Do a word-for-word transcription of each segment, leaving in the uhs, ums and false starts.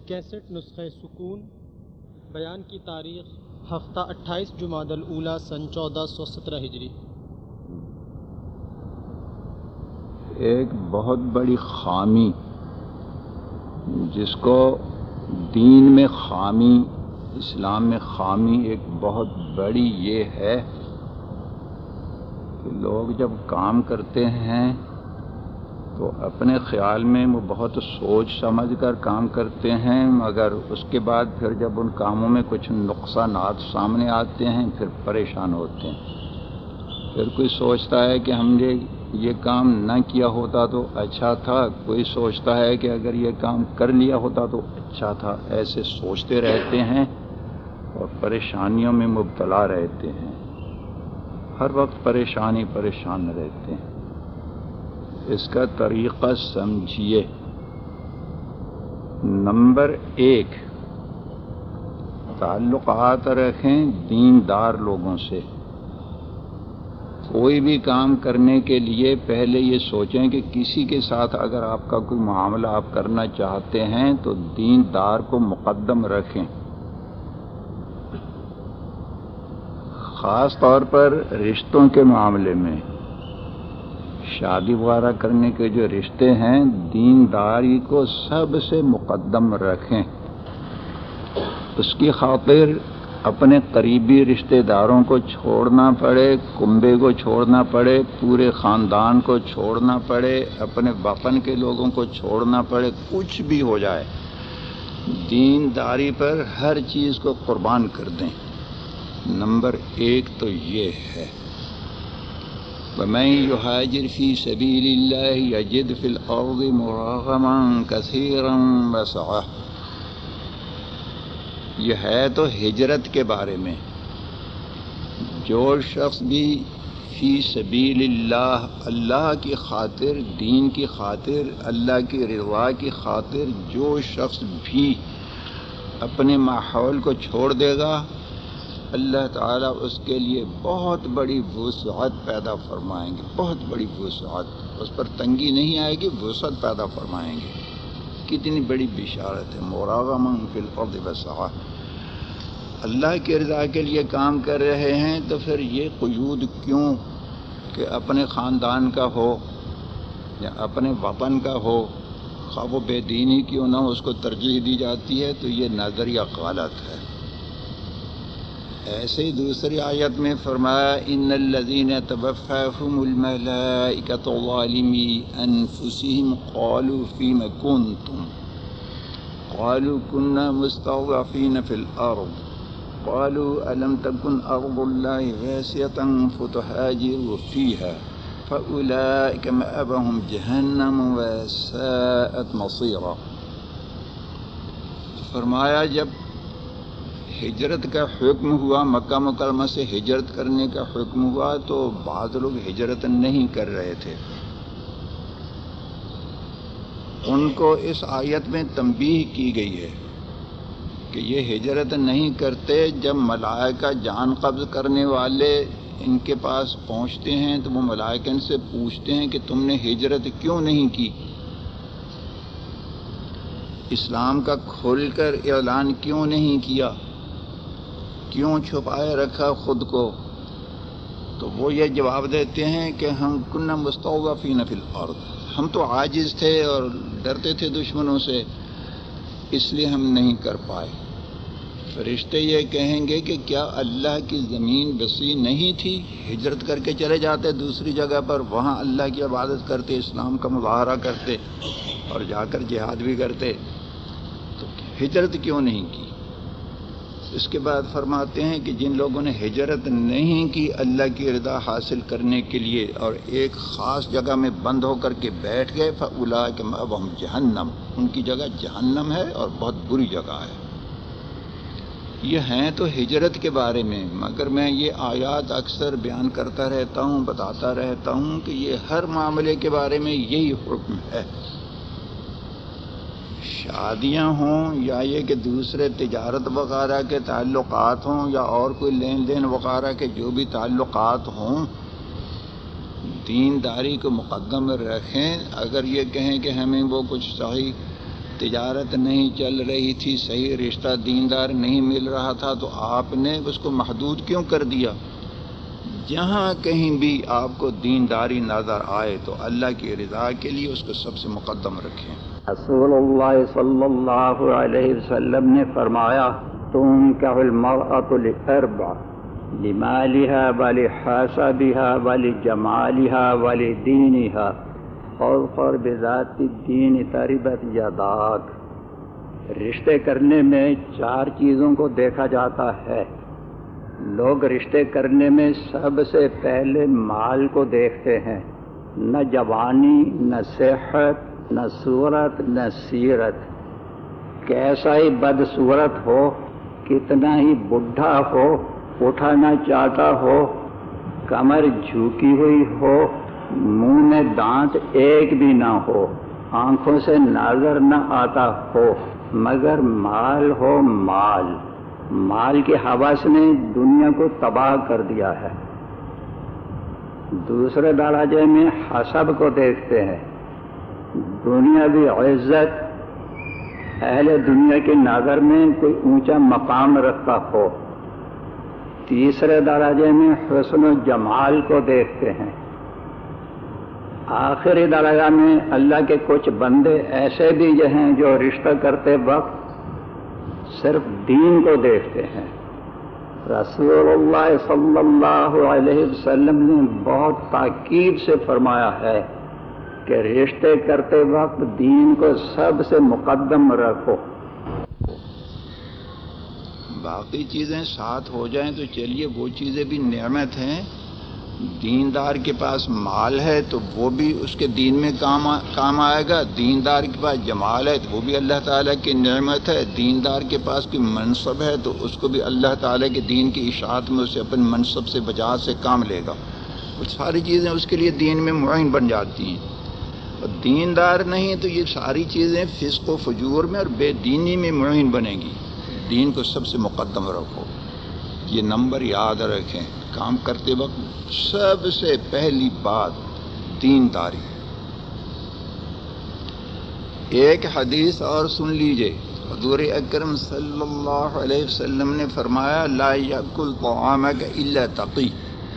Cassette نسخہ سکون، بیان کی تاریخ ہفتہ اٹھائیس جمادی الاولیٰ سن چودہ سو سترہ ہجری۔ ایک بہت بڑی خامی جس کو دین میں خامی، اسلام میں خامی ایک بہت بڑی یہ ہے کہ لوگ جب کام کرتے ہیں تو اپنے خیال میں وہ بہت سوچ سمجھ کر کام کرتے ہیں، مگر اس کے بعد پھر جب ان کاموں میں کچھ نقصانات سامنے آتے ہیں پھر پریشان ہوتے ہیں۔ پھر کوئی سوچتا ہے کہ ہم نے یہ کام نہ کیا ہوتا تو اچھا تھا، کوئی سوچتا ہے کہ اگر یہ کام کر لیا ہوتا تو اچھا تھا، ایسے سوچتے رہتے ہیں اور پریشانیوں میں مبتلا رہتے ہیں، ہر وقت پریشانی پریشان رہتے ہیں۔ اس کا طریقہ سمجھیے۔ نمبر ایک، تعلقات رکھیں دیندار لوگوں سے۔ کوئی بھی کام کرنے کے لیے پہلے یہ سوچیں کہ کسی کے ساتھ اگر آپ کا کوئی معاملہ آپ کرنا چاہتے ہیں تو دیندار کو مقدم رکھیں۔ خاص طور پر رشتوں کے معاملے میں، شادی وغیرہ کرنے کے جو رشتے ہیں دینداری کو سب سے مقدم رکھیں۔ اس کی خاطر اپنے قریبی رشتہ داروں کو چھوڑنا پڑے، کنبے کو چھوڑنا پڑے، پورے خاندان کو چھوڑنا پڑے، اپنے وطن کے لوگوں کو چھوڑنا پڑے، کچھ بھی ہو جائے دینداری پر ہر چیز کو قربان کر دیں۔ نمبر ایک تو یہ ہے، وَمَن يُهَاجِرْ فِي سَبِيلِ اللَّهِ يَجِدْ فِي الْأَرْضِ مُرَاغَمًا كَثِيرًا وَسَعَةً۔ یہ ہے تو ہجرت کے بارے میں۔ جو شخص بھی فی سبیل اللہ، اللہ کی خاطر، دین کی خاطر، اللہ کی رضا کی خاطر جو شخص بھی اپنے ماحول کو چھوڑ دے گا، اللہ تعالیٰ اس کے لیے بہت بڑی وسعت پیدا فرمائیں گے، بہت بڑی وسعت، اس پر تنگی نہیں آئے گی، وسعت پیدا فرمائیں گے۔ کتنی بڑی بشارت ہے، مراغماً فی الارض وسعہ۔ اللہ کی رضا کے لیے کام کر رہے ہیں تو پھر یہ قیود کیوں کہ اپنے خاندان کا ہو یا اپنے وطن کا ہو، خواہ وہ بے دینی کیوں نہ ہو، اس کو ترجیح دی جاتی ہے، تو یہ نظریہ غلط ہے۔ ایسے ہی دوسری آیت میں فرمایا، ان الذین توفاهم الملائکۃ ظالمی انفسهم قالوا فیم کنتم قالوا كنا مستضعفین فی الارض قالوا الم تکن ارض اللہ واسعۃ فتہاجروا فیہا فاولئک مأواہم جہنم وساءت مصیرا۔ فرمایا جب ہجرت کا حکم ہوا، مکہ مکرمہ سے ہجرت کرنے کا حکم ہوا تو بعض لوگ ہجرت نہیں کر رہے تھے۔ ان کو اس آیت میں تنبیہ کی گئی ہے کہ یہ ہجرت نہیں کرتے۔ جب ملائکہ جان قبض کرنے والے ان کے پاس پہنچتے ہیں تو وہ ملائکہ ان سے پوچھتے ہیں کہ تم نے ہجرت کیوں نہیں کی، اسلام کا کھل کر اعلان کیوں نہیں کیا، کیوں چھپائے رکھا خود کو؟ تو وہ یہ جواب دیتے ہیں کہ ہم کنا مستضعفین فی الارض، ہم تو عاجز تھے اور ڈرتے تھے دشمنوں سے، اس لیے ہم نہیں کر پائے۔ فرشتے یہ کہیں گے کہ کیا اللہ کی زمین وسیع نہیں تھی؟ ہجرت کر کے چلے جاتے دوسری جگہ پر، وہاں اللہ کی عبادت کرتے، اسلام کا مظاہرہ کرتے اور جا کر جہاد بھی کرتے، تو ہجرت کیوں نہیں کی؟ اس کے بعد فرماتے ہیں کہ جن لوگوں نے ہجرت نہیں کی اللہ کی رضا حاصل کرنے کے لیے اور ایک خاص جگہ میں بند ہو کر کے بیٹھ گئے، فَأُولَٰئِکَ مَأْوَاهُمْ جہنم، ان کی جگہ جہنم ہے اور بہت بری جگہ ہے۔ یہ ہیں تو ہجرت کے بارے میں، مگر میں یہ آیات اکثر بیان کرتا رہتا ہوں، بتاتا رہتا ہوں کہ یہ ہر معاملے کے بارے میں یہی حکم ہے۔ شادیاں ہوں یا یہ کہ دوسرے تجارت وغیرہ کے تعلقات ہوں یا اور کوئی لین دین وغیرہ کے جو بھی تعلقات ہوں، دینداری کو مقدم رکھیں۔ اگر یہ کہیں کہ ہمیں وہ کچھ صحیح تجارت نہیں چل رہی تھی، صحیح رشتہ دیندار نہیں مل رہا تھا، تو آپ نے اس کو محدود کیوں کر دیا؟ جہاں کہیں بھی آپ کو دینداری نظر آئے تو اللہ کی رضا کے لیے اس کو سب سے مقدم رکھیں۔ رسول اللہ صلی اللہ علیہ وسلم نے فرمایا تنکح المرأة لأربع لمالها ولحسبها ولجمالها ولدینها اظفر بذات الدین تربت یداک۔ رشتے کرنے میں چار چیزوں کو دیکھا جاتا ہے۔ لوگ رشتے کرنے میں سب سے پہلے مال کو دیکھتے ہیں، نہ جوانی، نہ صحت، نہ صورت، نہ سیرت۔ کیسا ہی بدصورت ہو، کتنا ہی بڈھا ہو، اٹھا نہ چاہتا ہو، کمر جھکی ہوئی ہو، منہ میں دانت ایک بھی نہ ہو، آنکھوں سے نظر نہ آتا ہو، مگر مال ہو مال۔ مال کی ہوس نے دنیا کو تباہ کر دیا ہے۔ دوسرے درجے میں حسب کو دیکھتے ہیں، دنیاوی عزت، اہل دنیا کی نظر میں کوئی اونچا مقام رکھتا ہو۔ تیسرے درجے میں حسن و جمال کو دیکھتے ہیں۔ آخری درجہ میں اللہ کے کچھ بندے ایسے بھی ہیں جو رشتہ کرتے وقت صرف دین کو دیکھتے ہیں۔ رسول اللہ صلی اللہ علیہ وسلم نے بہت تاکید سے فرمایا ہے کہ رشتے کرتے وقت دین کو سب سے مقدم رکھو۔ باقی چیزیں ساتھ ہو جائیں تو چلیے، وہ چیزیں بھی نعمت ہیں۔ دیندار کے پاس مال ہے تو وہ بھی اس کے دین میں کام کام آئے گا، دیندار کے پاس جمال ہے تو وہ بھی اللہ تعالیٰ کی نعمت ہے، دیندار کے پاس کوئی منصب ہے تو اس کو بھی اللہ تعالیٰ کے دین کی اشاعت میں اسے اپنے منصب سے بجا سے کام لے گا۔ وہ ساری چیزیں اس کے لیے دین میں معین بن جاتی ہیں۔ اور دیندار نہیں تو یہ ساری چیزیں فسق و فجور میں اور بے دینی میں معین بنے گی۔ دین کو سب سے مقدم رکھو، یہ نمبر یاد رکھیں۔ کام کرتے وقت سب سے پہلی بات دینداری۔ ایک حدیث اور سن لیجئے، حضور اکرم صلی اللہ علیہ وسلم نے فرمایا لا یاکل طعامک الا تقی،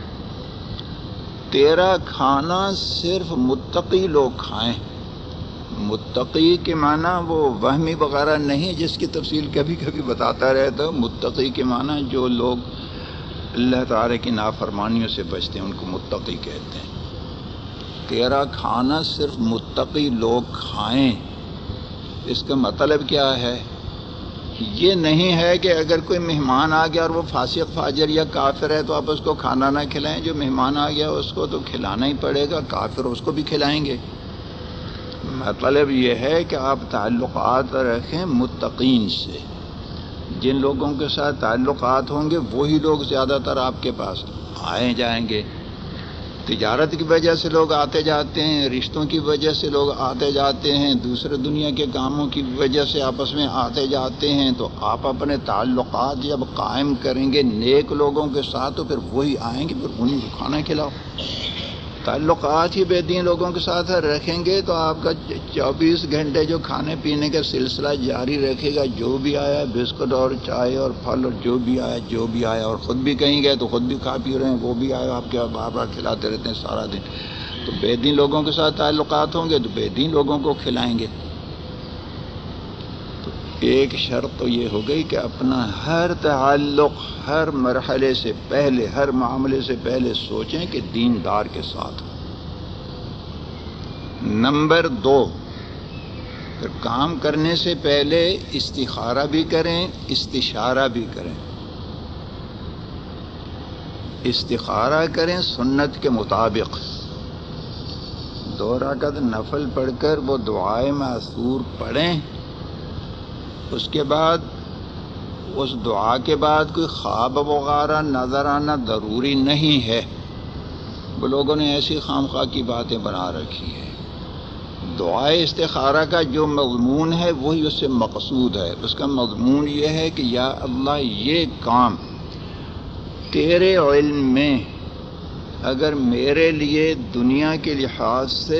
تیرا کھانا صرف متقی لوگ کھائیں۔ متقی کے معنی وہ وہمی وغیرہ نہیں جس کی تفصیل کبھی کبھی بتاتا رہتا ہوں۔ متقی کے معنی جو لوگ اللہ تعالیٰ کی نافرمانیوں سے بچتے ہیں ان کو متقی کہتے ہیں۔ تیرا کھانا صرف متقی لوگ کھائیں، اس کا مطلب کیا ہے؟ یہ نہیں ہے کہ اگر کوئی مہمان آ گیا اور وہ فاسق فاجر یا کافر ہے تو آپ اس کو کھانا نہ کھلائیں۔ جو مہمان آ گیا اس کو تو کھلانا ہی پڑے گا، کافر اس کو بھی کھلائیں گے۔ مطلب یہ ہے کہ آپ تعلقات رکھیں متقین سے، جن لوگوں کے ساتھ تعلقات ہوں گے وہی لوگ زیادہ تر آپ کے پاس آئے جائیں گے۔ تجارت کی وجہ سے لوگ آتے جاتے ہیں، رشتوں کی وجہ سے لوگ آتے جاتے ہیں، دوسرے دنیا کے کاموں کی وجہ سے آپس میں آتے جاتے ہیں۔ تو آپ اپنے تعلقات جب قائم کریں گے نیک لوگوں کے ساتھ تو پھر وہی آئیں گے، پھر انہیں کو کھانا کھلاؤ۔ تعلقات ہی بے دین لوگوں کے ساتھ رکھیں گے تو آپ کا چوبیس گھنٹے جو کھانے پینے کا سلسلہ جاری رکھے گا، جو بھی آیا بسکٹ اور چائے اور پھل اور جو بھی آیا جو بھی آیا اور خود بھی کہیں گے تو خود بھی کھا پی رہے ہیں، وہ بھی آیا آپ کے بار بار کھلاتے رہتے ہیں سارا دن۔ تو بے دین لوگوں کے ساتھ تعلقات ہوں گے تو بے دین لوگوں کو کھلائیں گے۔ تو ایک شرط تو یہ ہو گئی کہ اپنا ہر تعلق ہر مرحلے سے پہلے، ہر معاملے سے پہلے سوچیں کہ دیندار کے ساتھ۔ نمبر دو، پھر کام کرنے سے پہلے استخارہ بھی کریں، استشارہ بھی کریں۔ استخارہ کریں سنت کے مطابق، دو رکعت نفل پڑھ کر وہ دعائے معثور پڑھیں، اس کے بعد اس دعا کے بعد کوئی خواب وغیرہ نظر آنا ضروری نہیں ہے۔ وہ لوگوں نے ایسی خام خواہ کی باتیں بنا رکھی ہے۔ دعائے استخارہ کا جو مضمون ہے وہی اس سے مقصود ہے۔ اس کا مضمون یہ ہے کہ یا اللہ یہ کام تیرے علم میں اگر میرے لیے دنیا کے لحاظ سے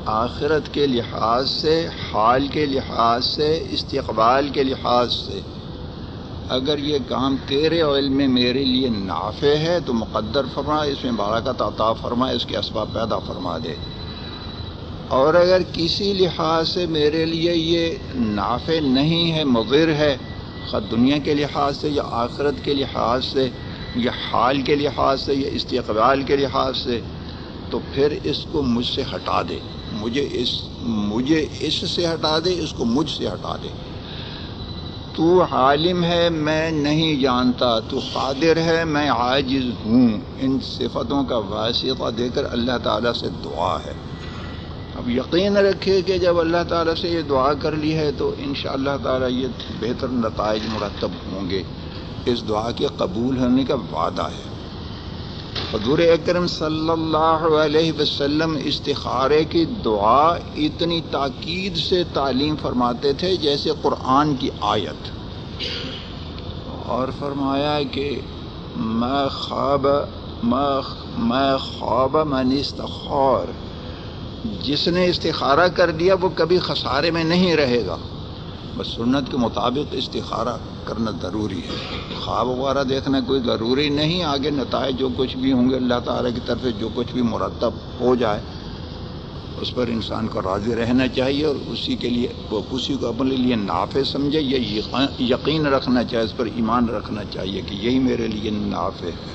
آخرت کے لحاظ سے، حال کے لحاظ سے، استقبال کے لحاظ سے اگر یہ کام تیرے علم میں میرے لیے نافع ہے تو مقدر فرما، اس میں برکت عطا فرما، اس کے اسباب پیدا فرما دے، اور اگر کسی لحاظ سے میرے لیے یہ نافع نہیں ہے، مضر ہے، خود دنیا کے لحاظ سے یا آخرت کے لحاظ سے یا حال کے لحاظ سے یا استقبال کے لحاظ سے، تو پھر اس کو مجھ سے ہٹا دے، مجھے اس مجھے اس سے ہٹا دے، اس کو مجھ سے ہٹا دے۔ تو عالم ہے، میں نہیں جانتا، تو قادر ہے، میں عاجز ہوں۔ ان صفتوں کا واسطہ دے کر اللہ تعالیٰ سے دعا ہے۔ اب یقین رکھے کہ جب اللہ تعالیٰ سے یہ دعا کر لی ہے تو انشاءاللہ تعالیٰ یہ بہتر نتائج مرتب ہوں گے، اس دعا کے قبول ہونے کا وعدہ ہے۔ حضور اکرم صلی اللہ علیہ وسلم استخارے کی دعا اتنی تاکید سے تعلیم فرماتے تھے جیسے قرآن کی آیت، اور فرمایا کہ ما خواب ما ما خواب من استخار، جس نے استخارہ کر دیا وہ کبھی خسارے میں نہیں رہے گا۔ بس سنت کے مطابق استخارہ کرنا ضروری ہے، خواب وغیرہ دیکھنا کوئی ضروری نہیں، آگے نتائج جو کچھ بھی ہوں گے اللہ تعالیٰ کی طرف سے جو کچھ بھی مرتب ہو جائے اس پر انسان کو راضی رہنا چاہیے، اور اسی کے لیے وہ اسی کو اپنے لیے نافع سمجھے، یہ یقین رکھنا چاہیے، اس پر ایمان رکھنا چاہیے کہ یہی میرے لیے نافع ہے۔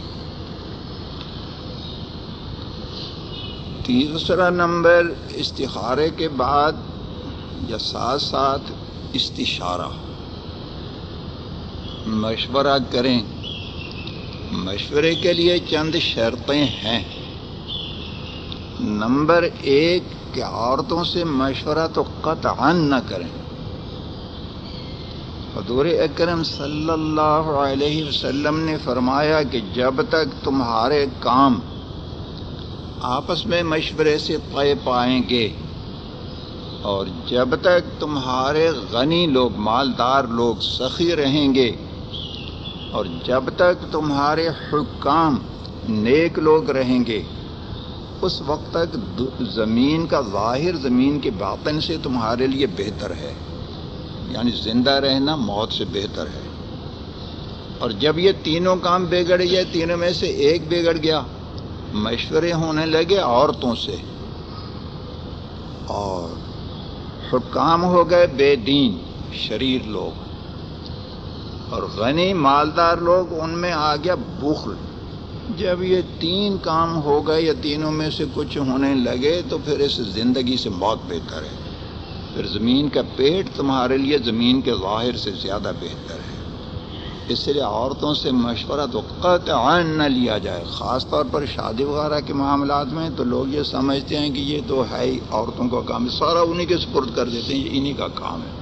تیسرا نمبر، استخارے کے بعد یا ساتھ ساتھ استشارہ، مشورہ کریں۔ مشورے کے لیے چند شرطیں ہیں۔ نمبر ایک کہ عورتوں سے مشورہ تو قطعاً نہ کریں۔ حضور اکرم صلی اللہ علیہ وسلم نے فرمایا کہ جب تک تمہارے کام آپس میں مشورے سے طے پائیں گے، اور جب تک تمہارے غنی لوگ، مالدار لوگ سخی رہیں گے، اور جب تک تمہارے حکام نیک لوگ رہیں گے، اس وقت تک زمین کا ظاہر زمین کے باطن سے تمہارے لیے بہتر ہے، یعنی زندہ رہنا موت سے بہتر ہے۔ اور جب یہ تینوں کام بگڑ گئے، تینوں میں سے ایک بگڑ گیا، مشورے ہونے لگے عورتوں سے، اور حکام ہو گئے بے دین شریر لوگ، اور غنی مالدار لوگ، ان میں آ گیا بخل۔ جب یہ تین کام ہو گئے یا تینوں میں سے کچھ ہونے لگے تو پھر اس زندگی سے موت بہتر ہے، پھر زمین کا پیٹ تمہارے لیے زمین کے ظاہر سے زیادہ بہتر ہے۔ اس لیے عورتوں سے مشورہ تو قطعاً نہ لیا جائے، خاص طور پر شادی وغیرہ کے معاملات میں تو لوگ یہ سمجھتے ہیں کہ یہ تو ہے ہی عورتوں کا کام ہے، سارا انہی کے سپرد کر دیتے ہیں، یہ انہی کا کام ہے۔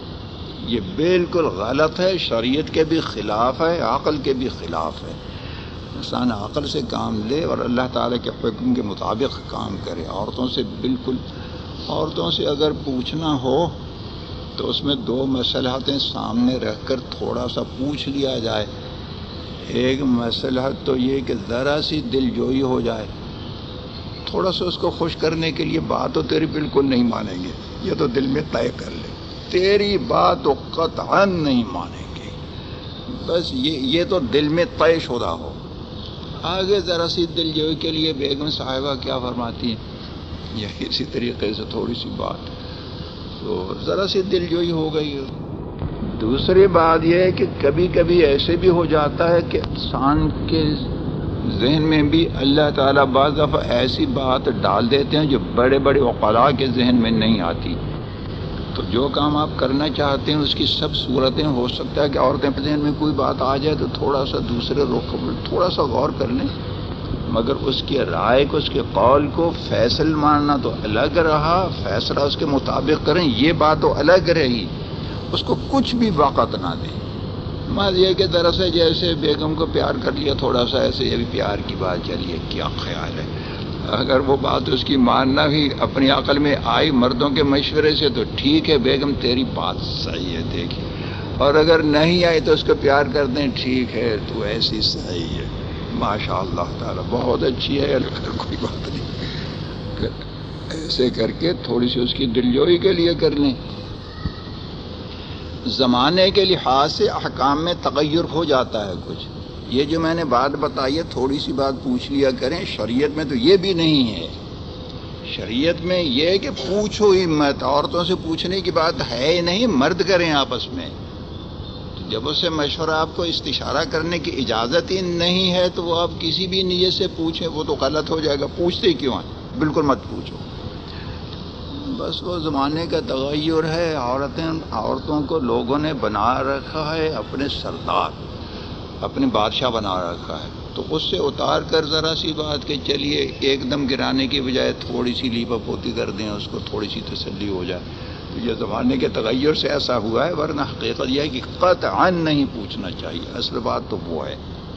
یہ بالکل غلط ہے، شریعت کے بھی خلاف ہے، عقل کے بھی خلاف ہے۔ انسان عقل سے کام لے اور اللہ تعالیٰ کے حکم کے مطابق کام کرے۔ عورتوں سے بالکل عورتوں سے اگر پوچھنا ہو تو اس میں دو مصلحتیں سامنے رکھ کر تھوڑا سا پوچھ لیا جائے۔ ایک مصلحت تو یہ کہ ذرا سی دل جوئی ہو جائے، تھوڑا سا اس کو خوش کرنے کے لیے بات تو تیری بالکل نہیں مانیں گے، یہ تو دل میں طے کر لے، تیری بات تو قطعاً نہیں مانیں گے، بس یہ یہ تو دل میں طے شدہ ہو۔ آگے ذرا سی دل جوئی کے لیے بیگم صاحبہ کیا فرماتی ہیں، یا اسی طریقے سے تھوڑی سی بات تو ذرا سی دل جوئی ہو گئی۔ دوسری بات یہ ہے کہ کبھی کبھی ایسے بھی ہو جاتا ہے کہ انسان کے ذہن میں بھی اللہ تعالیٰ بعض دفعہ ایسی بات ڈال دیتے ہیں جو بڑے بڑے عقلاء کے ذہن میں نہیں آتی، تو جو کام آپ کرنا چاہتے ہیں اس کی سب صورتیں ہو سکتا ہے کہ عورتیں کے ذہن میں کوئی بات آ جائے تو تھوڑا سا دوسرے رخ تھوڑا سا غور کر لیں، مگر اس کی رائے کو، اس کے قول کو فیصل ماننا تو الگ رہا، فیصلہ اس کے مطابق کریں یہ بات تو الگ رہی، اس کو کچھ بھی وقت نہ دیں۔ بات یہ کہ دراصل جیسے بیگم کو پیار کر لیا تھوڑا سا، ایسے یہ بھی پیار کی بات چلیے، کیا خیال ہے؟ اگر وہ بات اس کی ماننا بھی اپنی عقل میں آئی مردوں کے مشورے سے تو ٹھیک ہے بیگم تیری بات صحیح ہے دیکھیے، اور اگر نہیں آئی تو اس کو پیار کر دیں، ٹھیک ہے تو ایسی صحیح ہے، ماشاء اللہ تعالیٰ بہت اچھی ہے، کوئی بات نہیں۔ ایسے کر کے تھوڑی سی اس کی دلجوئی کے لیے کر لیں. زمانے کے لحاظ سے احکام میں تغیر ہو جاتا ہے کچھ. یہ جو میں نے بات بتائی ہے تھوڑی سی بات پوچھ لیا کریں. شریعت میں تو یہ بھی نہیں ہے. شریعت میں یہ ہے کہ پوچھو ہی مت. عورتوں سے پوچھنے کی بات ہے ہی نہیں. مرد کریں آپس میں. تو جب اس سے مشورہ آپ کو استشارہ کرنے کی اجازت ہی نہیں ہے تو وہ آپ کسی بھی نیت سے پوچھیں وہ تو غلط ہو جائے گا. پوچھتے کیوں ہیں؟ بالکل مت پوچھو. بس وہ زمانے کا تغیر ہے. عورتیں عورتوں کو لوگوں نے بنا رکھا ہے اپنے سردار, اپنے بادشاہ بنا رکھا ہے. تو اس سے اتار کر ذرا سی بات کہ چلیے ایک دم گرانے کی بجائے تھوڑی سی لیپا پوتی کر دیں, اس کو تھوڑی سی تسلی ہو جائے. تو یہ زمانے کے تغیر سے ایسا ہوا ہے, ورنہ حقیقت یہ ہے کہ قطعاً نہیں پوچھنا چاہیے. اصل بات تو وہ ہے.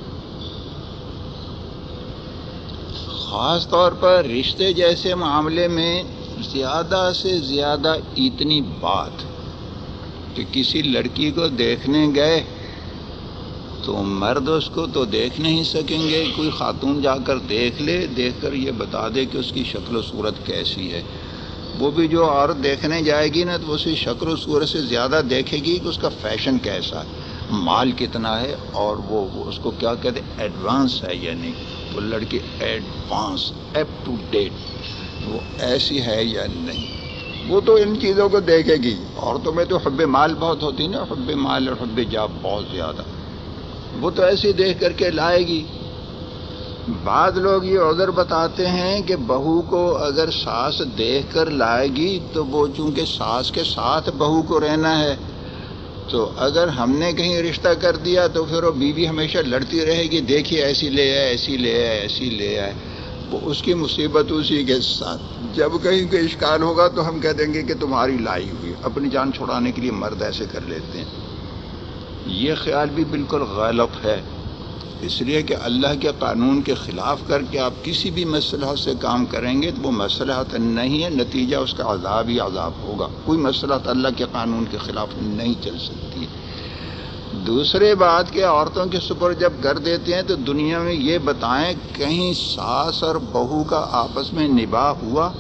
خاص طور پر رشتے جیسے معاملے میں زیادہ سے زیادہ اتنی بات کہ کسی لڑکی کو دیکھنے گئے تو مرد اس کو تو دیکھ نہیں سکیں گے. کوئی خاتون جا کر دیکھ لے, دیکھ کر یہ بتا دے کہ اس کی شکل و صورت کیسی ہے. وہ بھی جو عورت دیکھنے جائے گی نا تو اسی شکل و صورت سے زیادہ دیکھے گی کہ اس کا فیشن کیسا ہے, مال کتنا ہے, اور وہ, وہ اس کو کیا کہتے ہیں ایڈوانس ہے یا نہیں. وہ لڑکی ایڈوانس اپ ٹو ڈیٹ وہ ایسی ہے یا نہیں. وہ تو ان چیزوں کو دیکھے گی. عورتوں میں تو حب مال بہت ہوتی نا, حب مال اور حب جاب بہت زیادہ. وہ تو ایسے دیکھ کر کے لائے گی. بعض لوگ یہ عذر بتاتے ہیں کہ بہو کو اگر ساس دیکھ کر لائے گی تو وہ چونکہ ساس کے ساتھ بہو کو رہنا ہے تو اگر ہم نے کہیں رشتہ کر دیا تو پھر وہ بیوی ہمیشہ لڑتی رہے گی, دیکھیے ایسی لے آئے ایسی لے آئے ایسی لے آئے. وہ اس کی مصیبت اسی کے ساتھ. جب کہیں کوئی اشکال ہوگا تو ہم کہہ دیں گے کہ تمہاری لائی ہوئی. اپنی جان چھڑانے کے لیے مرد ایسے کر لیتے ہیں. یہ خیال بھی بالکل غلط ہے, اس لیے کہ اللہ کے قانون کے خلاف کر کے آپ کسی بھی مصلحت سے کام کریں گے تو وہ مصلحت نہیں ہے, نتیجہ اس کا عذاب ہی عذاب ہوگا. کوئی مصلحت اللہ کے قانون کے خلاف نہیں چل سکتی. دوسرے بات کہ عورتوں کے سپر جب کر دیتے ہیں تو دنیا میں یہ بتائیں کہیں ساس اور بہو کا آپس میں نباہ ہوا؟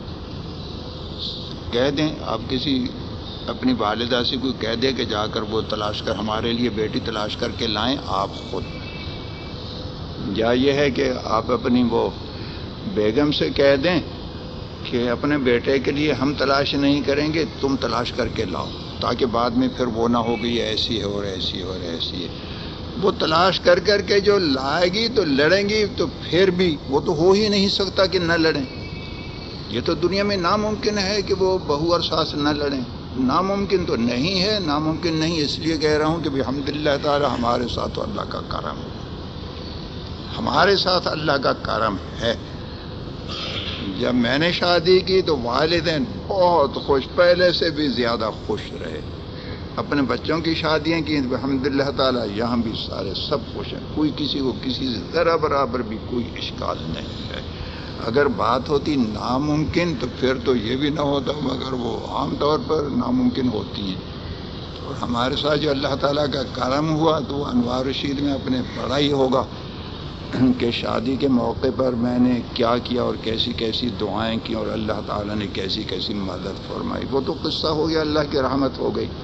کہہ دیں آپ کسی اپنی والدہ سے کوئی کہہ دے کہ جا کر وہ تلاش کر ہمارے لیے بیٹی تلاش کر کے لائیں آپ خود, یا یہ ہے کہ آپ اپنی وہ بیگم سے کہہ دیں کہ اپنے بیٹے کے لیے ہم تلاش نہیں کریں گے, تم تلاش کر کے لاؤ, تاکہ بعد میں پھر وہ نہ ہو گئی ایسی ہے اور ایسی ہے اور ایسی ہے. وہ تلاش کر کر کے جو لائے گی تو لڑیں گی, تو پھر بھی وہ تو ہو ہی نہیں سکتا کہ نہ لڑیں. یہ تو دنیا میں ناممکن ہے کہ وہ بہو اور ساس نہ لڑیں. ناممکن تو نہیں ہے, ناممکن نہیں اس لیے کہہ رہا ہوں کہ بحمدللہ تعالی ہمارے ساتھ تو اللہ کا کرم ہے, ہمارے ساتھ اللہ کا کرم ہے. جب میں نے شادی کی تو والدین بہت خوش, پہلے سے بھی زیادہ خوش رہے. اپنے بچوں کی شادیاں کی الحمدللہ تعالی, یہاں بھی سارے سب خوش ہیں. کوئی کسی کو کسی سے ذرا برابر بھی کوئی اشکال نہیں ہے. اگر بات ہوتی ناممکن تو پھر تو یہ بھی نہ ہوتا, مگر وہ عام طور پر ناممکن ہوتی ہیں. اور ہمارے ساتھ جو اللہ تعالیٰ کا کرم ہوا تو وہ انوار رشید میں اپنے پڑھا ہی ہوگا کہ شادی کے موقع پر میں نے کیا کیا اور کیسی کیسی دعائیں کی اور اللہ تعالیٰ نے کیسی کیسی مدد فرمائی. وہ تو قصہ ہو گیا, اللہ کی رحمت ہو گئی.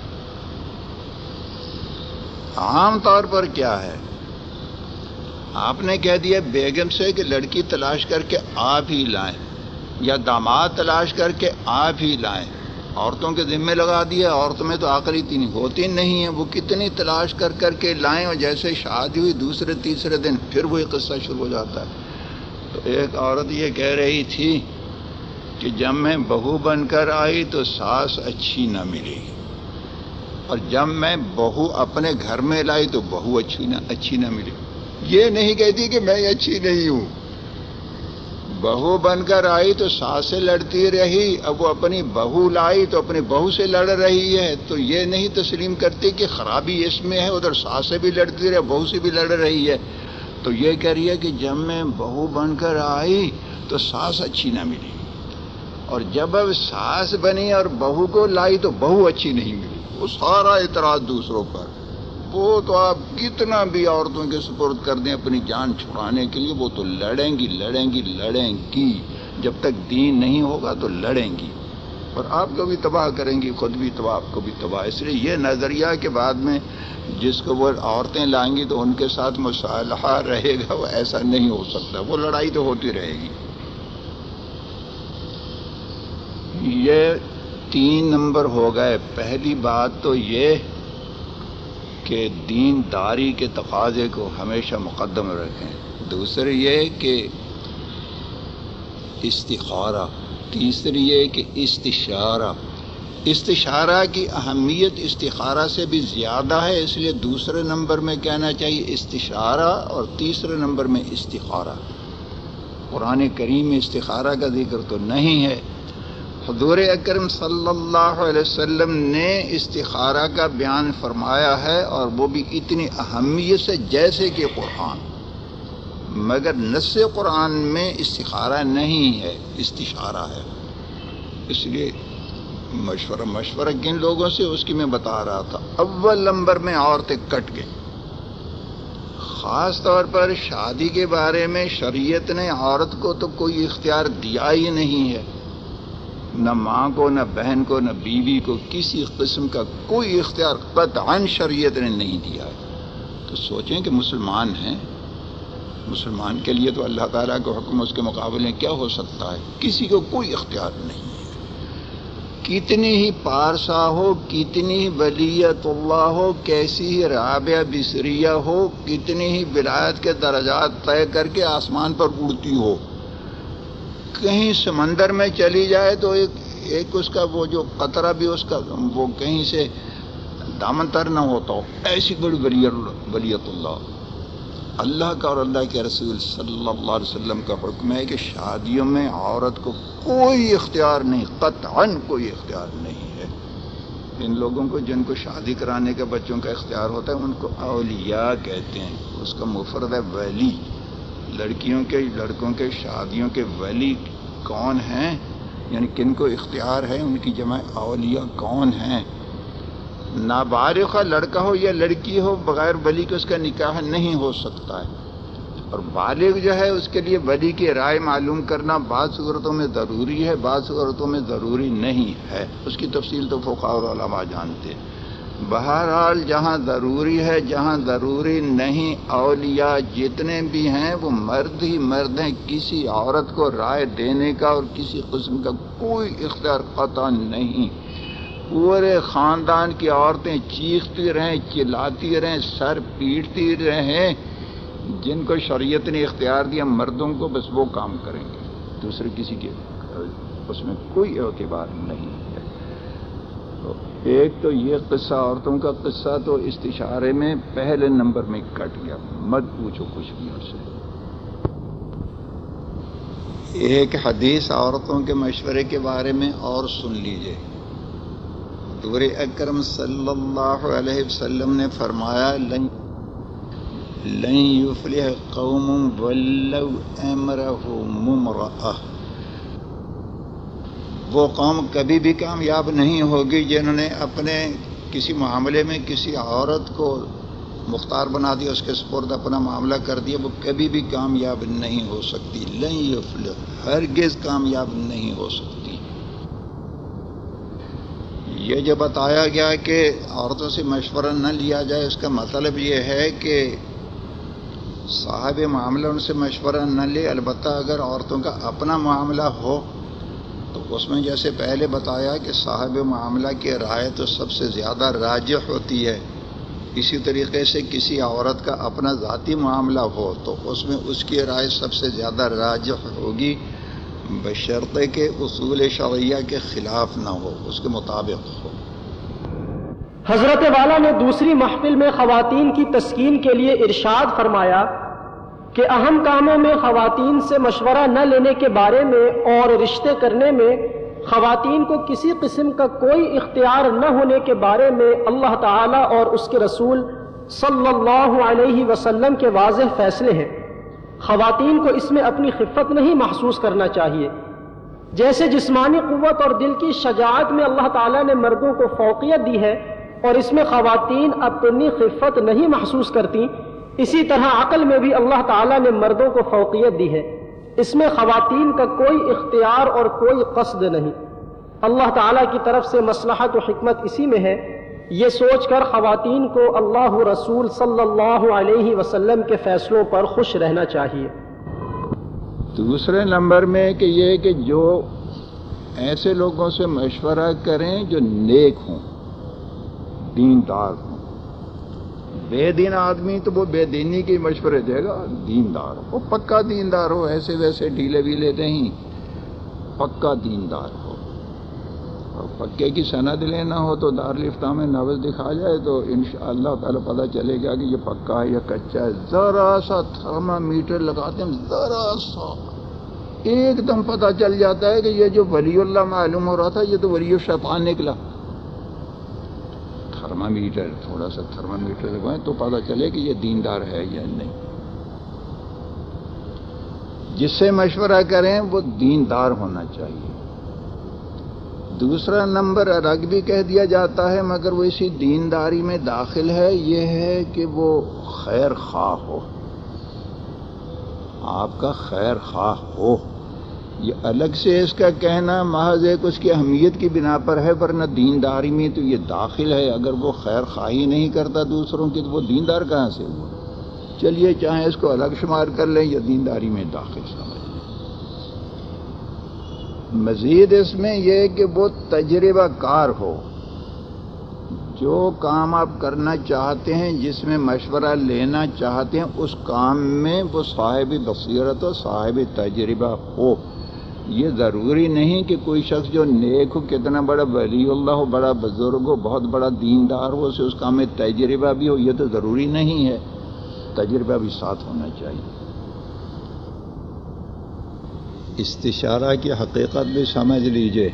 عام طور پر کیا ہے, آپ نے کہہ دیا بیگم سے کہ لڑکی تلاش کر کے آپ ہی لائیں یا داماد تلاش کر کے آپ ہی لائیں. عورتوں کے ذمے لگا دیا. عورتوں میں تو عقل اتنی ہوتی نہیں ہے, وہ کتنی تلاش کر کر کے لائیں, اور جیسے شادی ہوئی دوسرے تیسرے دن پھر وہی قصہ شروع ہو جاتا ہے. تو ایک عورت یہ کہہ رہی تھی کہ جب میں بہو بن کر آئی تو ساس اچھی نہ ملی, اور جب میں بہو اپنے گھر میں لائی تو بہو اچھی نہ اچھی نہ ملی. یہ نہیں کہتی کہ میں اچھی نہیں ہوں. بہو بن کر آئی تو ساس سے لڑتی رہی, اب وہ اپنی بہو لائی تو اپنی بہو سے لڑ رہی ہے. تو یہ نہیں تسلیم کرتی کہ خرابی اس میں ہے, ادھر ساس سے بھی لڑتی رہے بہو سے بھی لڑ رہی ہے. تو یہ کہہ رہی ہے کہ جب میں بہو بن کر آئی تو ساس اچھی نہ ملی, اور جب اب ساس بنی اور بہو کو لائی تو بہو اچھی نہیں ملی. وہ سارا اعتراض دوسروں پر. وہ تو آپ کتنا بھی عورتوں کے سپرد کر دیں اپنی جان چھڑانے کے لیے, وہ تو لڑیں گی لڑیں گی لڑیں گی. جب تک دین نہیں ہوگا تو لڑیں گی اور آپ کو بھی تباہ کریں گی، خود بھی تباہ، آپ کو بھی تباہ. اس لیے یہ نظریہ کہ بعد میں جس کو وہ عورتیں لائیں گی تو ان کے ساتھ مصالحہ رہے گا، وہ ایسا نہیں ہو سکتا. وہ لڑائی تو ہوتی رہے گی. یہ تین نمبر ہو گئے. پہلی بات تو یہ کہ دین داری کے تقاضے کو ہمیشہ مقدم رکھیں. دوسری یہ کہ استخارہ. تیسری یہ کہ استشارہ. استشارہ کی اہمیت استخارہ سے بھی زیادہ ہے، اس لیے دوسرے نمبر میں کہنا چاہیے استشارہ اور تیسرے نمبر میں استخارہ. قرآن کریم میں استخارہ کا ذکر تو نہیں ہے. حضور اکرم صلی اللہ علیہ وسلم نے استخارہ کا بیان فرمایا ہے، اور وہ بھی اتنی اہمیت سے جیسے کہ قرآن، مگر نص قرآن میں استخارہ نہیں ہے، استشارہ ہے. اس لیے مشورہ مشورہ کن لوگوں سے اس کی میں بتا رہا تھا. اول نمبر میں عورتیں کٹ گئیں. خاص طور پر شادی کے بارے میں شریعت نے عورت کو تو کوئی اختیار دیا ہی نہیں ہے، نہ ماں کو، نہ بہن کو، نہ بیوی کو، کسی قسم کا کوئی اختیار قطعاً شریعت نے نہیں دیا ہے. تو سوچیں کہ مسلمان ہیں، مسلمان کے لیے تو اللہ تعالیٰ کا حکم اس کے مقابلے میں کیا ہو سکتا ہے؟ کسی کو کوئی اختیار نہیں ہے. کتنی ہی پارسا ہو، کتنی ہی ولیت اللہ ہو، کیسی ہی رابعہ بصریہ ہو، کتنی ہی ولایت کے درجات طے کر کے آسمان پر اڑتی ہو، کہیں سمندر میں چلی جائے تو ایک ایک اس کا وہ جو قطرہ بھی اس کا وہ کہیں سے دامن تر نہ ہوتا ہو، ایسی بڑی ولیت اللہ. اللہ کا اور اللہ کے رسول صلی اللہ علیہ وسلم کا حکم ہے کہ شادیوں میں عورت کو کوئی اختیار نہیں، قطعاً کوئی اختیار نہیں ہے. ان لوگوں کو جن کو شادی کرانے کا بچوں کا اختیار ہوتا ہے ان کو اولیاء کہتے ہیں. اس کا مفرد ہے ولی. لڑکیوں کے لڑکوں کے شادیوں کے ولی کون ہیں، یعنی کن کو اختیار ہے، ان کی جمع اولیاء کون ہیں. نابالغ لڑکا ہو یا لڑکی ہو، بغیر ولی کے اس کا نکاح نہیں ہو سکتا ہے. اور بالغ جو ہے اس کے لیے ولی کی رائے معلوم کرنا بعض صورتوں میں ضروری ہے، بعض صورتوں میں ضروری نہیں ہے. اس کی تفصیل تو فقہاء اور علماء جانتے ہیں. بہرحال جہاں ضروری ہے، جہاں ضروری نہیں، اولیاء جتنے بھی ہیں وہ مرد ہی مرد ہیں. کسی عورت کو رائے دینے کا اور کسی قسم کا کوئی اختیار قطع نہیں. پورے خاندان کی عورتیں چیختی رہیں، چلاتی رہیں، سر پیٹتی رہیں، جن کو شریعت نے اختیار دیا مردوں کو، بس وہ کام کریں گے. دوسرے کسی کے اس میں کوئی اعتبار نہیں ہے. تو ایک تو یہ قصہ عورتوں کا قصہ تو استشارے میں پہلے نمبر میں کٹ گیا، مت پوچھو کچھ بھی ان سے. ایک حدیث عورتوں کے مشورے کے بارے میں اور سن لیجئے. حضور اکرم صلی اللہ علیہ وسلم نے فرمایا لن لن یفلح قوم ولو امرهم امرأة. وہ قوم کبھی بھی کامیاب نہیں ہوگی جنہوں نے اپنے کسی معاملے میں کسی عورت کو مختار بنا دیا، اس کے سپرد اپنا معاملہ کر دیا، وہ کبھی بھی کامیاب نہیں ہو سکتی. لن یفلح، ہرگز کامیاب نہیں ہو سکتی. یہ جو بتایا گیا کہ عورتوں سے مشورہ نہ لیا جائے، اس کا مطلب یہ ہے کہ صاحب معاملہ ان سے مشورہ نہ لے. البتہ اگر عورتوں کا اپنا معاملہ ہو تو اس میں جیسے پہلے بتایا کہ صاحب معاملہ کی رائے تو سب سے زیادہ راجح ہوتی ہے، اسی طریقے سے کسی عورت کا اپنا ذاتی معاملہ ہو تو اس میں اس کی رائے سب سے زیادہ راجح ہوگی، بشرطے کہ اصول شرعیہ کے خلاف نہ ہو، اس کے مطابق ہو. حضرت والا نے دوسری محفل میں خواتین کی تسکین کے لیے ارشاد فرمایا کہ اہم کاموں میں خواتین سے مشورہ نہ لینے کے بارے میں اور رشتے کرنے میں خواتین کو کسی قسم کا کوئی اختیار نہ ہونے کے بارے میں اللہ تعالی اور اس کے رسول صلی اللہ علیہ وسلم کے واضح فیصلے ہیں. خواتین کو اس میں اپنی خفت نہیں محسوس کرنا چاہیے. جیسے جسمانی قوت اور دل کی شجاعت میں اللہ تعالیٰ نے مردوں کو فوقیت دی ہے اور اس میں خواتین اپنی خفت نہیں محسوس کرتی، اسی طرح عقل میں بھی اللہ تعالیٰ نے مردوں کو فوقیت دی ہے. اس میں خواتین کا کوئی اختیار اور کوئی قصد نہیں، اللہ تعالیٰ کی طرف سے مصلحت و حکمت اسی میں ہے۔ یہ سوچ کر خواتین کو اللہ رسول صلی اللہ علیہ وسلم کے فیصلوں پر خوش رہنا چاہیے۔ دوسرے نمبر میں کہ یہ کہ جو ایسے لوگوں سے مشورہ کریں جو نیک ہوں، دیندار ہوں۔ بے دین آدمی تو وہ بے دینی کے مشورے دے گا، دیندار ہو، وہ پکا دیندار ہو، ایسے ویسے ڈھیلے ویلے نہیں، پکا دیندار ہو۔ اور پکے کی سند لینا ہو تو دارالفتاح میں نوز دکھا جائے تو انشاءاللہ تعالی پتہ چلے گا کہ یہ پکا ہے یا کچا ہے۔ ذرا سا تھرما میٹر لگاتے ہیں، ذرا سا ایک دم پتہ چل جاتا ہے کہ یہ جو ولی اللہ معلوم ہو رہا تھا یہ تو ولی الشیطان نکلا۔ تھرما میٹر، تھوڑا سا تھرما میٹر لگوائیں تو پتہ چلے کہ یہ دیندار ہے یا نہیں۔ جس سے مشورہ کریں وہ دیندار ہونا چاہیے۔ دوسرا نمبر الگ بھی کہہ دیا جاتا ہے مگر وہ اسی دینداری میں داخل ہے، یہ ہے کہ وہ خیر خواہ ہو، آپ کا خیر خواہ ہو۔ یہ الگ سے اس کا کہنا محض ایک اس کی اہمیت کی بنا پر ہے، ورنہ دینداری میں تو یہ داخل ہے۔ اگر وہ خیر خواہی نہیں کرتا دوسروں کی تو وہ دیندار کہاں سے ہوا؟ چلیے چاہے اس کو الگ شمار کر لیں یا دینداری میں داخل سمجھ لیں۔ مزید اس میں یہ کہ وہ تجربہ کار ہو، جو کام آپ کرنا چاہتے ہیں، جس میں مشورہ لینا چاہتے ہیں، اس کام میں وہ صاحب بصیرت و صاحب تجربہ ہو۔ یہ ضروری نہیں کہ کوئی شخص جو نیک ہو، کتنا بڑا ولی اللہ ہو، بڑا بزرگ ہو، بہت بڑا دیندار ہو، اسے اس کام میں تجربہ بھی ہو، یہ تو ضروری نہیں ہے، تجربہ بھی ساتھ ہونا چاہیے۔ استشارہ کی حقیقت بھی سمجھ لیجئے۔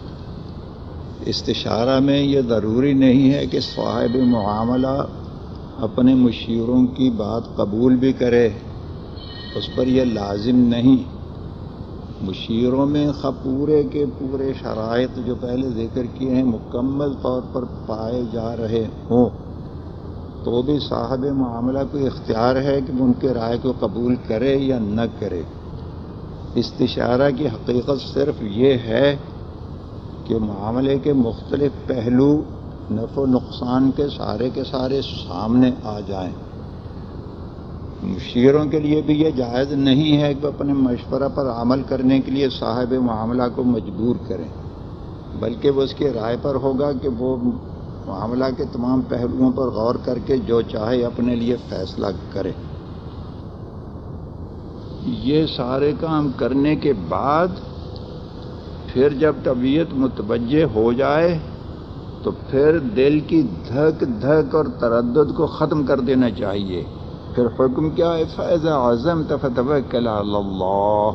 استشارہ میں یہ ضروری نہیں ہے کہ صاحب معاملہ اپنے مشیروں کی بات قبول بھی کرے، اس پر یہ لازم نہیں۔ مشیروں میں خواہ پورے کے پورے شرائط جو پہلے ذکر کیے ہیں مکمل طور پر پائے جا رہے ہوں تو بھی صاحب معاملہ کو اختیار ہے کہ وہ ان کے رائے کو قبول کرے یا نہ کرے۔ استشارہ کی حقیقت صرف یہ ہے کہ معاملے کے مختلف پہلو نفع و نقصان کے سارے کے سارے سامنے آ جائیں۔ مشیروں کے لیے بھی یہ جائز نہیں ہے کہ وہ اپنے مشورہ پر عمل کرنے کے لیے صاحب معاملہ کو مجبور کریں، بلکہ وہ اس کی رائے پر ہوگا کہ وہ معاملہ کے تمام پہلوؤں پر غور کر کے جو چاہے اپنے لیے فیصلہ کرے۔ یہ سارے کام کرنے کے بعد پھر جب طبیعت متوجہ ہو جائے تو پھر دل کی دھک دھک اور تردد کو ختم کر دینا چاہیے۔ پھر حکم کیا ہے؟ فَإِذَا عَزَمْتَ فَتَوَكَّلْ عَلَى اللَّهِ۔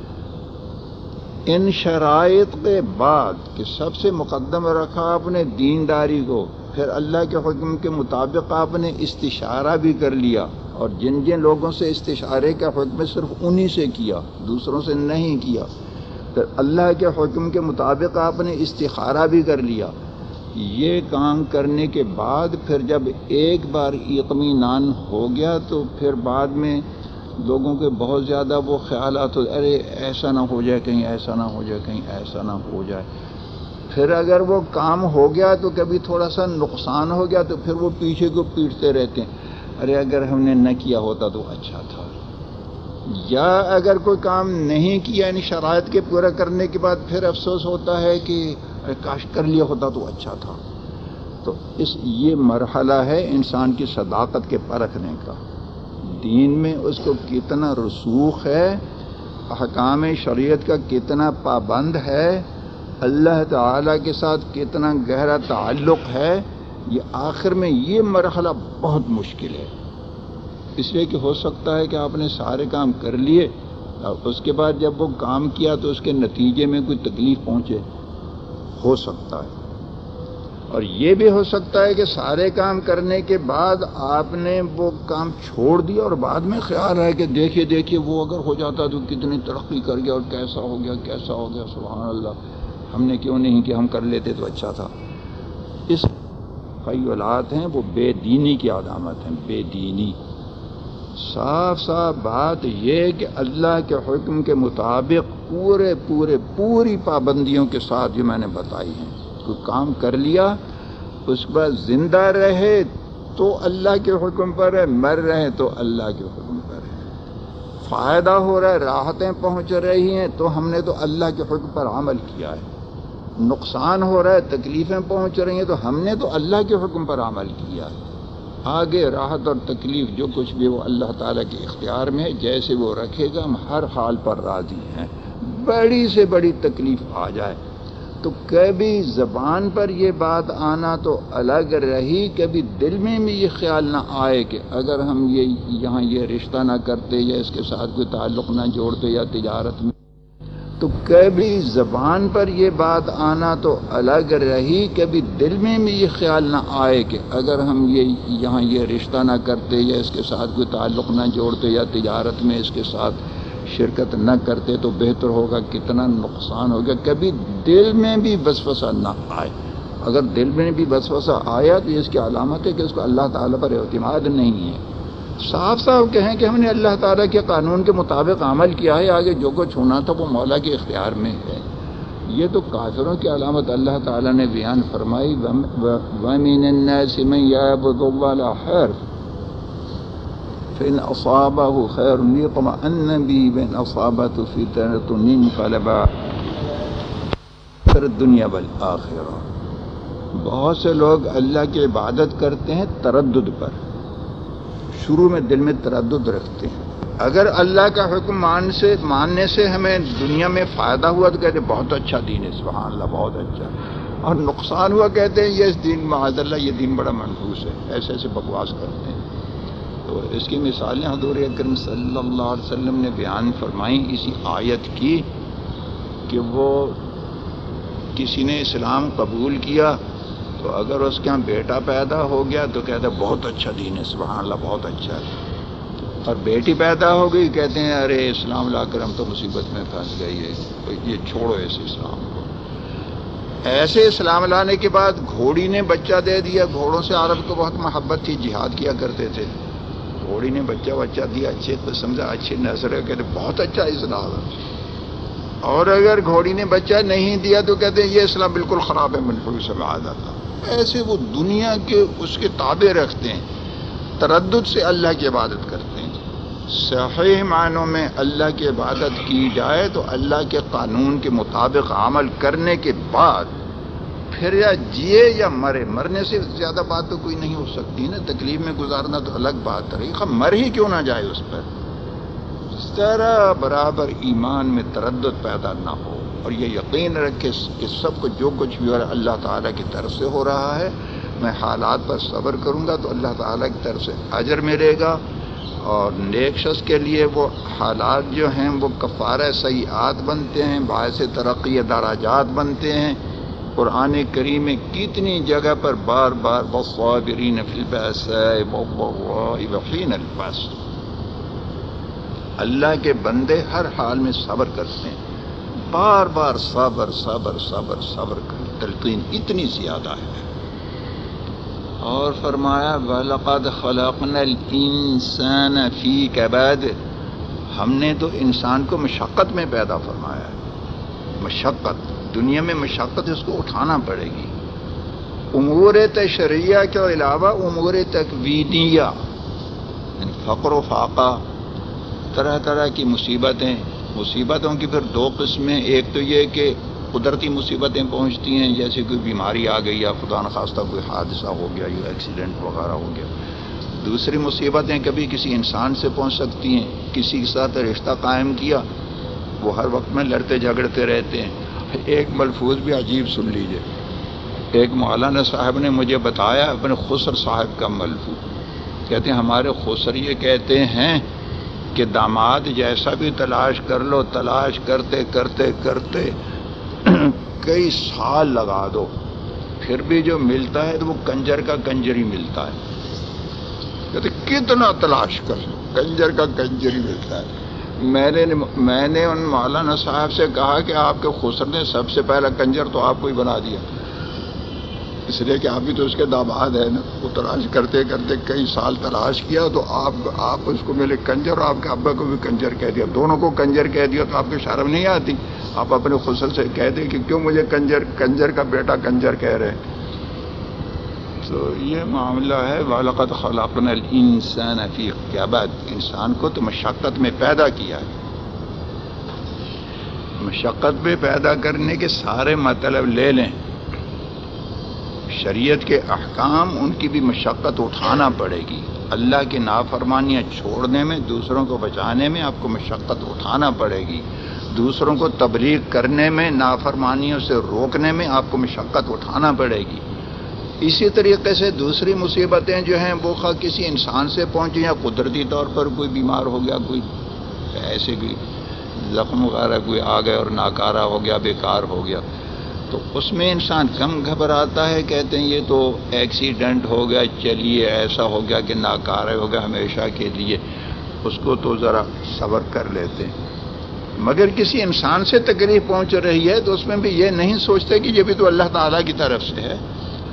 ان شرائط کے بعد کہ سب سے مقدم رکھا آپ نے دینداری کو، پھر اللہ کے حکم کے مطابق آپ نے استشارہ بھی کر لیا، اور جن جن لوگوں سے استشارے کا حکم صرف انہی سے کیا، دوسروں سے نہیں کیا، پھر اللہ کے حکم کے مطابق آپ نے استخارہ بھی کر لیا۔ یہ کام کرنے کے بعد پھر جب ایک بار اطمینان ہو گیا تو پھر بعد میں لوگوں کے بہت زیادہ وہ خیالات ہو، ارے ایسا نہ ہو جائے، کہیں ایسا نہ ہو جائے، کہیں ایسا نہ ہو جائے۔ پھر اگر وہ کام ہو گیا تو کبھی تھوڑا سا نقصان ہو گیا تو پھر وہ پیچھے کو پیٹتے رہتے ہیں، ارے اگر ہم نے نہ کیا ہوتا تو اچھا تھا۔ یا اگر کوئی کام نہیں کیا ان شرائط کے پورا کرنے کے بعد پھر افسوس ہوتا ہے کہ کاش کر لیا ہوتا تو اچھا تھا۔ تو اس یہ مرحلہ ہے انسان کی صداقت کے پرکھنے کا، دین میں اس کو کتنا رسوخ ہے، احکام شریعت کا کتنا پابند ہے، اللہ تعالیٰ کے ساتھ کتنا گہرا تعلق ہے۔ یہ آخر میں یہ مرحلہ بہت مشکل ہے، اس لیے کہ ہو سکتا ہے کہ آپ نے سارے کام کر لیے اور اس کے بعد جب وہ کام کیا تو اس کے نتیجے میں کوئی تکلیف پہنچے، ہو سکتا ہے۔ اور یہ بھی ہو سکتا ہے کہ سارے کام کرنے کے بعد آپ نے وہ کام چھوڑ دیا اور بعد میں خیال ہے کہ دیکھیے دیکھیے وہ اگر ہو جاتا تو کتنی ترقی کر گیا اور کیسا ہو گیا کیسا ہو گیا، سبحان اللہ، ہم نے کیوں نہیں کہ ہم کر لیتے تو اچھا تھا۔ اس خیالات ہیں وہ بے دینی کی علامت ہیں، بے دینی۔ صاف صاف بات یہ کہ اللہ کے حکم کے مطابق پورے پورے پوری پابندیوں کے ساتھ جو میں نے بتائی ہیں، کوئی کام کر لیا اس پر زندہ رہے تو اللہ کے حکم پر ہے، مر رہے تو اللہ کے حکم پر ہے، فائدہ ہو رہا ہے، راحتیں پہنچ رہی ہیں تو ہم نے تو اللہ کے حکم پر عمل کیا ہے، نقصان ہو رہا ہے، تکلیفیں پہنچ رہی ہیں تو ہم نے تو اللہ کے حکم پر عمل کیا ہے۔ آگے راحت اور تکلیف جو کچھ بھی وہ اللہ تعالیٰ کے اختیار میں ہے، جیسے وہ رکھے گا ہم ہر حال پر راضی ہیں۔ بڑی سے بڑی تکلیف آ جائے تو کبھی زبان پر یہ بات آنا تو الگ رہی، کبھی دل میں بھی یہ خیال نہ آئے کہ اگر ہم یہ یہاں یہ رشتہ نہ کرتے یا اس کے ساتھ کوئی تعلق نہ جوڑتے یا تجارت میں، تو کبھی زبان پر یہ بات آنا تو الگ رہی، کبھی دل میں بھی یہ خیال نہ آئے کہ اگر ہم یہ یہاں یہ رشتہ نہ کرتے یا اس کے ساتھ کوئی تعلق نہ جوڑتے یا تجارت میں اس کے ساتھ شرکت نہ کرتے تو بہتر ہوگا، کتنا نقصان ہوگا، کبھی دل میں بھی وسوسہ نہ آئے۔ اگر دل میں بھی وسوسہ آیا تو اس کی علامت ہے کہ اس کو اللہ تعالیٰ پر اعتماد نہیں ہے۔ صاف صاف کہیں کہ ہم نے اللہ تعالیٰ کے قانون کے مطابق عمل کیا ہے، آگے جو کچھ ہونا تھا وہ مولا کے اختیار میں ہے۔ یہ تو کافروں کی علامت اللہ تعالیٰ نے بیان فرمائی، وَمِنَ النَّاسِ مَن يَعْبُدُ اللَّهَ عَلَىٰ حَرْفٍ فإن أصابه خير يطمئن به وإن أصابته فتنة انقلب على الدنيا والآخرة۔ بہت سے لوگ اللہ کی عبادت کرتے ہیں تردد پر، شروع میں دل میں تردد رکھتے ہیں، اگر اللہ کا حکم مان سے ماننے سے ہمیں دنیا میں فائدہ ہوا تو کہتے ہیں بہت اچھا دین ہے، سبحان اللہ بہت اچھا، اور نقصان ہوا کہتے ہیں یہ اس دین معاذ اللہ یہ دین بڑا منحوس ہے، ایسے ایسے بکواس کرتے ہیں۔ تو اس کی مثالیں حضور اکرم صلی اللہ علیہ وسلم نے بیان فرمائیں اسی آیت کی کہ وہ کسی نے اسلام قبول کیا تو اگر اس کے ہاں بیٹا پیدا ہو گیا تو کہتے ہیں بہت اچھا دین ہے، سبحان اللہ بہت اچھا ہے، اور بیٹی پیدا ہو گئی کہتے ہیں ارے اسلام لا کر ہم تو مصیبت میں پھنس گئی ہے، یہ چھوڑو ایسے اسلام کو۔ ایسے اسلام لانے کے بعد گھوڑی نے بچہ دے دیا، گھوڑوں سے عرب کو بہت محبت تھی، جہاد کیا کرتے تھے، گھوڑی نے بچہ بچہ دیا، اچھے قسم سے اچھی نسل ہے، کہتے بہت اچھا اسلام ہے، اور اگر گھوڑی نے بچہ نہیں دیا تو کہتے ہیں یہ اسلام بالکل خراب ہے، منحوس ہے، معاذ اللہ۔ ایسے وہ دنیا کے اس کے تابع رکھتے ہیں، تردد سے اللہ کی عبادت کرتے ہیں۔ صحیح معنوں میں اللہ کی عبادت کی جائے تو اللہ کے قانون کے مطابق عمل کرنے کے بعد پھر یا جیے یا مرے، مرنے سے زیادہ بات تو کوئی نہیں ہو سکتی نا، تکلیف میں گزارنا تو الگ بات رہی، خب مر ہی کیوں نہ جائے اس پر، ذرا برابر ایمان میں تردد پیدا نہ ہو، اور یہ یقین رکھے کہ سب کو جو کچھ بھی ہو رہا ہے اللہ تعالیٰ کی طرف سے ہو رہا ہے، میں حالات پر صبر کروں گا تو اللہ تعالیٰ کی طرف سے اجر ملے گا، اور نیک شخص کے لیے وہ حالات جو ہیں وہ کفارہ سیئات بنتے ہیں، باعث ترقی درجات بنتے ہیں۔ قرآن کریم میں کتنی جگہ پر بار بار والصابرین فی البأساء والضراء وحین البأس، اللہ کے بندے ہر حال میں صبر کرتے ہیں، بار بار صبر صبر صبر صبر کر، تلقین اتنی زیادہ ہے۔ اور فرمایا وَلَقَدْ خَلَقْنَا الْإِنسَانَ فِي كَبَادٍ، ہم نے تو انسان کو مشقت میں پیدا فرمایا ہے، مشقت دنیا میں مشقت اس کو اٹھانا پڑے گی، امور تشریعہ کے علاوہ امور تکوینیہ، فقر و فاقہ، طرح طرح کی مصیبتیں، مصیبتوں کی پھر دو قسمیں، ایک تو یہ کہ قدرتی مصیبتیں پہنچتی ہیں جیسے کوئی بیماری آ گئی یا خدا نخواستہ کوئی حادثہ ہو گیا یا ایکسیڈنٹ وغیرہ ہو گیا، دوسری مصیبتیں کبھی کسی انسان سے پہنچ سکتی ہیں، کسی کے ساتھ رشتہ قائم کیا وہ ہر وقت میں لڑتے جھگڑتے رہتے ہیں۔ ایک ملفوظ بھی عجیب سن لیجئے، ایک مولانا صاحب نے مجھے بتایا اپنے خسر صاحب کا ملفوظ، کہتے ہیں ہمارے خسر یہ کہتے ہیں کہ داماد جیسا بھی تلاش کر لو، تلاش کرتے کرتے کرتے کئی سال لگا دو، پھر بھی جو ملتا ہے تو وہ کنجر کا کنجر ہی ملتا ہے، کہتے کتنا تلاش کر لو کنجر کا کنجر ہی ملتا ہے۔ میں نے میں نے ان مولانا صاحب سے کہا کہ آپ کے خسر نے سب سے پہلا کنجر تو آپ کو ہی بنا دیا، اس لیے کہ آپ بھی تو اس کے داماد ہیں نا. وہ تلاش کرتے کرتے کئی سال تلاش کیا تو آپ آپ اس کو ملے کنجر اور آپ کے ابا کو بھی کنجر کہہ دیا, دونوں کو کنجر کہہ دیا تو آپ کو شرم نہیں آتی؟ آپ اپنے خسر سے کہہ دیں کہ کیوں مجھے کنجر کنجر کا بیٹا کنجر کہہ رہے ہیں. تو یہ معاملہ ہے. وَلَقَدْ خَلَقْنَا الْإِنسَانَ فِي كَبَدٍ, انسان کو تو مشقت میں پیدا کیا ہے. مشقت میں پیدا کرنے کے سارے مطلب لے لیں. شریعت کے احکام ان کی بھی مشقت اٹھانا پڑے گی. اللہ کی نافرمانیاں چھوڑنے میں, دوسروں کو بچانے میں آپ کو مشقت اٹھانا پڑے گی. دوسروں کو تبلیغ کرنے میں, نافرمانیوں سے روکنے میں آپ کو مشقت اٹھانا پڑے گی. اسی طریقے سے دوسری مصیبتیں جو ہیں وہ خواہ کسی انسان سے پہنچیں یا قدرتی طور پر کوئی بیمار ہو گیا, کوئی ایسے کوئی زخم وغیرہ کوئی آ گیا اور ناکارہ ہو گیا, بیکار ہو گیا, تو اس میں انسان کم گھبراتا ہے. کہتے ہیں یہ تو ایکسیڈنٹ ہو گیا, چلیے ایسا ہو گیا کہ ناکارہ ہو گیا ہمیشہ کے لیے, اس کو تو ذرا صبر کر لیتے ہیں. مگر کسی انسان سے تکلیف پہنچ رہی ہے تو اس میں بھی یہ نہیں سوچتے کہ یہ بھی تو اللہ تعالیٰ کی طرف سے ہے.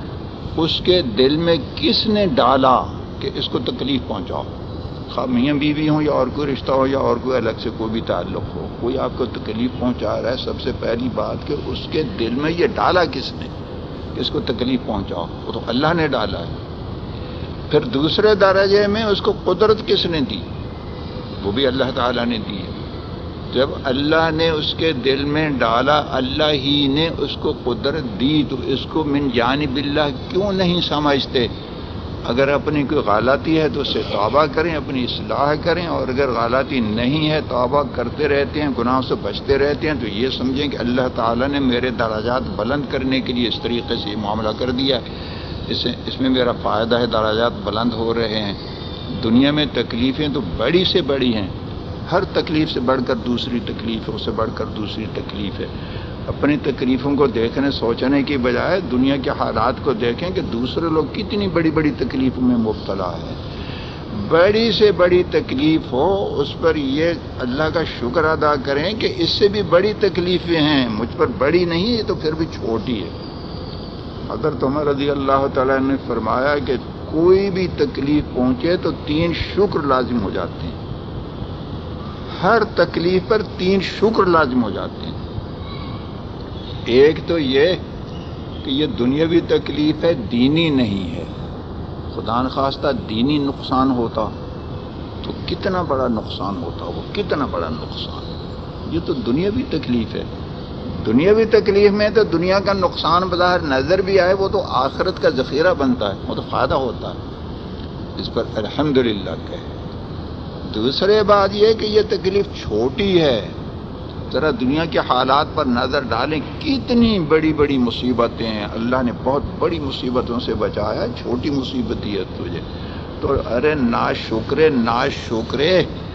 اس کے دل میں کس نے ڈالا کہ اس کو تکلیف پہنچاؤ؟ خواہ میاں بیوی ہوں یا اور کوئی رشتہ ہو یا اور کوئی الگ سے کوئی بھی تعلق ہو, کوئی آپ کو تکلیف پہنچا رہا ہے, سب سے پہلی بات کہ اس کے دل میں یہ ڈالا کس نے کہ اس کو تکلیف پہنچاؤ؟ وہ تو اللہ نے ڈالا ہے. پھر دوسرے درجے میں اس کو قدرت کس نے دی؟ وہ بھی اللہ تعالیٰ نے دی ہے. جب اللہ نے اس کے دل میں ڈالا, اللہ ہی نے اس کو قدرت دی, تو اس کو من جانب اللہ کیوں نہیں سمجھتے؟ اگر اپنی کوئی غلطی ہے تو اس سے توبہ کریں, اپنی اصلاح کریں, اور اگر غلطی نہیں ہے توبہ کرتے رہتے ہیں, گناہوں سے بچتے رہتے ہیں, تو یہ سمجھیں کہ اللہ تعالیٰ نے میرے درجات بلند کرنے کے لیے اس طریقے سے یہ معاملہ کر دیا ہے. اس سے اس میں میرا فائدہ ہے, درجات بلند ہو رہے ہیں. دنیا میں تکلیفیں تو بڑی سے بڑی ہیں, ہر تکلیف سے بڑھ کر دوسری تکلیف ہے, اس سے بڑھ کر دوسری تکلیف ہے. اپنی تکلیفوں کو دیکھنے سوچنے کی بجائے دنیا کے حالات کو دیکھیں کہ دوسرے لوگ کتنی بڑی بڑی تکلیفوں میں مبتلا ہے. بڑی سے بڑی تکلیف ہو اس پر یہ اللہ کا شکر ادا کریں کہ اس سے بھی بڑی تکلیفیں ہیں, مجھ پر بڑی نہیں ہے تو پھر بھی چھوٹی ہے. حضرت عمر رضی اللہ تعالیٰ نے فرمایا کہ کوئی بھی تکلیف پہنچے تو تین شکر لازم ہو جاتے ہیں. ہر تکلیف پر تین شکر لازم ہو جاتے ہیں. ایک تو یہ کہ یہ دنیاوی تکلیف ہے, دینی نہیں ہے. خدا نخواستہ دینی نقصان ہوتا تو کتنا بڑا نقصان ہوتا, وہ کتنا بڑا نقصان. یہ تو دنیاوی تکلیف ہے. دنیاوی تکلیف میں تو دنیا کا نقصان بظاہر نظر بھی آئے, وہ تو آخرت کا ذخیرہ بنتا ہے, وہ تو فائدہ ہوتا ہے. اس پر الحمدللہ کہے. دوسرے بات یہ کہ یہ تکلیف چھوٹی ہے. ذرا دنیا کے حالات پر نظر ڈالیں, کتنی بڑی بڑی مصیبتیں ہیں. اللہ نے بہت بڑی مصیبتوں سے بچایا, چھوٹی مصیبت ہے تجھے تو ارے ناشکرے ناشکرے